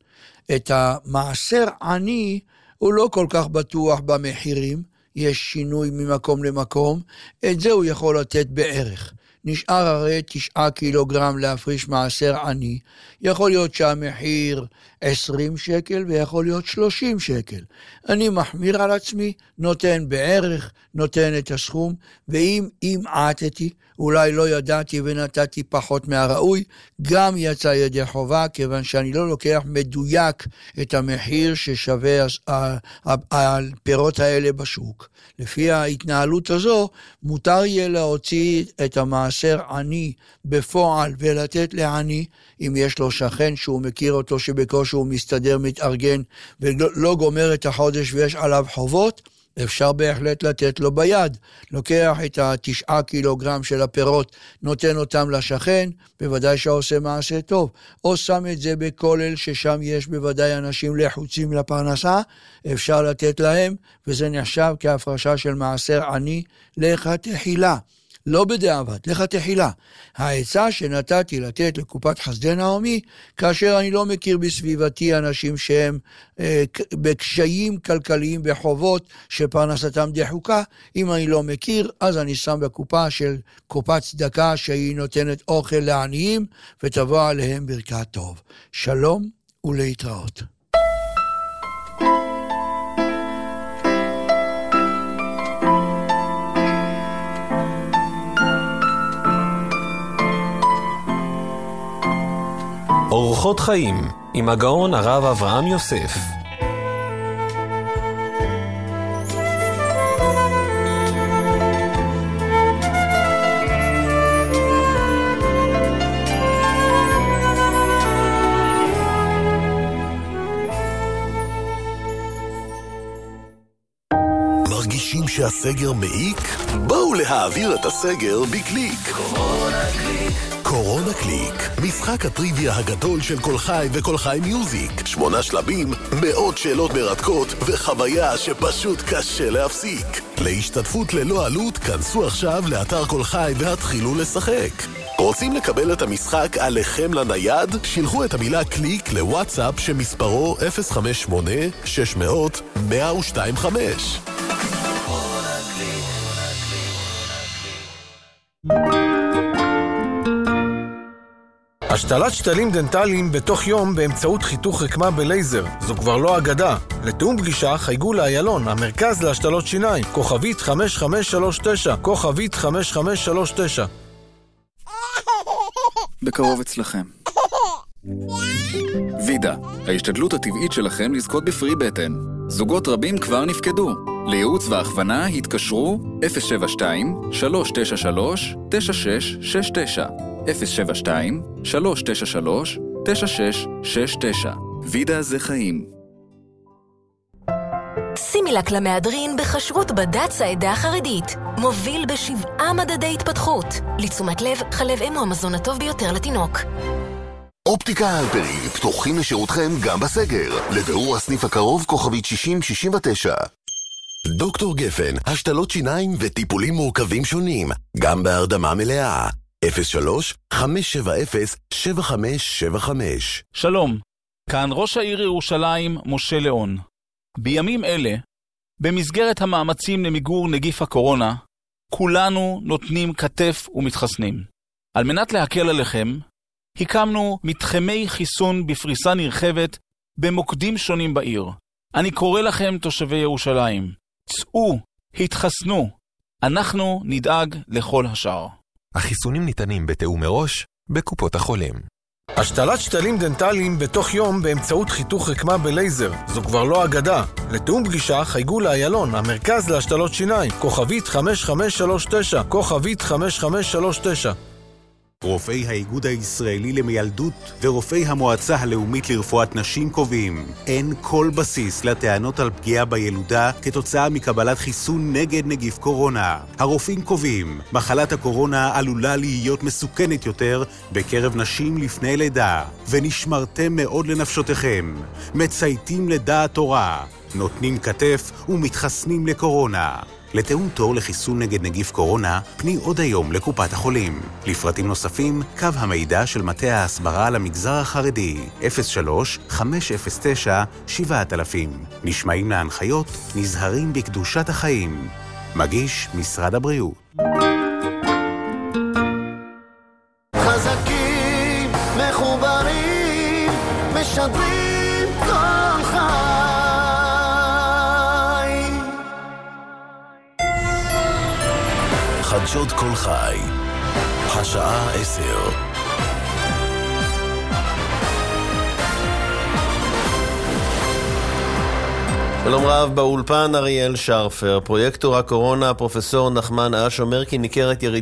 את המעשר עני הוא לא כל כך בטוח במחירים, יש שינוי ממקום למקום, את זה הוא יכול לתת בערך. נשאר הרי 9 קילוגרם להפריש מעשר עני, יכול להיות שהמחיר 20 שקל ויכול להיות 30 שקל. אני מחמיר על עצמי, נותן בערך, נותן את הסכום, ואם עטתי, אולי לא ידעתי ונתתי פחות מהראוי, גם יצא ידי חובה, כיוון שאני לא לוקח מדויק את המחיר ששווה הפירות האלה בשוק. לפי ההתנהלות הזו, מותר יהיה להוציא את המעשר עני בפועל ולתת לעני, אם יש לו שכן שהוא מכיר אותו שבקושי הוא מסתדר, מתארגן ולא גומר את החודש ויש עליו חובות, אפשר בהחלט לתת לו ביד. לוקח את 9 קילוגרם של הפירות, נותן אותם לשכן, בוודאי שעושה מעשה טוב. או שם את זה בכולל ששם יש בוודאי אנשים לחוצים לפרנסה, אפשר לתת להם, וזה נחשב כהפרשה של מעשר עני לכתחילה. לא בדיעבד, לכתחילה. העצה שנתתי לתת לקופת חסדי נעמי, כאשר אני לא מכיר בסביבתי אנשים שהם בקשיים כלכליים בחובות שפרנסתם דחוקה, אם אני לא מכיר, אז אני שם בקופה של קופת צדקה שהיא נותנת אוכל לעניים, ותבוא עליהם ברכת טוב. שלום ולהתראות. אורחות חיים עם הגאון הרב אברהם יוסף. מרגישים שהסגר מעיק? בואו להעביר את הסגר בקליק. קורונה קליק, משחק הטריוויה הגדול של כל חי וכל חי מיוזיק. 8 שלבים, מאות שאלות מרתקות וחוויה שפשוט קשה להפסיק. להשתתפות ללא עלות, כנסו עכשיו לאתר כל חי והתחילו לשחק. רוצים לקבל את המשחק עליכם לנייד? שילחו את המילה קליק לוואטסאפ שמספרו 058-600-1025. השתלת שתלים דנטליים בתוך יום באמצעות חיתוך רקמה בלייזר. זו כבר לא אגדה. לתאום פגישה חייגו לאיילון, המרכז להשתלות שיניים, כוכבית 5539, כוכבית 5539. בקרוב אצלכם. וידה, ההשתדלות הטבעית שלכם לזכות בפרי בטן. זוגות רבים כבר נפקדו. לייעוץ והכוונה התקשרו 072-393-9669. 072-393-9669. וידה זה חיים. סימילק למהדרין בחשרות בד"ץ העדה החרדית. מוביל ב7 מדדי התפתחות. לתשומת לב, חלב אם הוא המזון הטוב ביותר לתינוק. אופטיקה הלפרין פתוחים לשירותכם גם בסגר. לבירור הסניף הקרוב כוכבית 6069. דוקטור גפן, השתלות שיניים וטיפולים מורכבים שונים, גם בהרדמה מלאה. 03-570-7575. שלום, כאן ראש העיר ירושלים משה ליאון. בימים אלה, במסגרת המאמצים למיגור נגיף הקורונה, כולנו נותנים כתף ומתחסנים. על מנת להקל עליכם, הקמנו מתחמי חיסון בפריסה נרחבת במוקדים שונים בעיר. אני קורא לכם תושבי ירושלים, צאו, התחסנו, אנחנו נדאג לכל השאר. החיסונים ניתנים בתיאום מראש בקופות החולים. השתלת שתלים דנטליים בתוך יום באמצעות חיתוך רקמה בלייזר. זו כבר לא אגדה. לתאום פגישה חייגו לאיילון, המרכז להשתלות שיניים, כוכבית 5539, כוכבית 5539. רופאי האיגוד הישראלי למיילדות ורופאי המועצה הלאומית לרפואת נשים קובעים, אין כל בסיס לטענות על פגיעה בילודה כתוצאה מקבלת חיסון נגד נגיף קורונה. הרופאים קובעים, מחלת הקורונה עלולה להיות מסוכנת יותר בקרב נשים לפני לידה, ונשמרתם מאוד לנפשותיכם. מצייתים לדעת תורה, נותנים כתף ומתחסנים לקורונה. לתאום תור לחיסון נגד נגיף קורונה, פני עוד היום לקופת החולים. לפרטים נוספים, קו המידע של מטה ההסברה למגזר החרדי, 03-509-7000. נשמעים להנחיות, נזהרים בקדושת החיים. מגיש משרד הבריאות. חזקים, מחוברים, משדרים כל חי. חדשות כל חי, השעה 10. שלום רב, באולפן אריאל שרפר, פרויקטור הקורונה, פרופסור נחמן אש, אומר כי ניכרת ירידה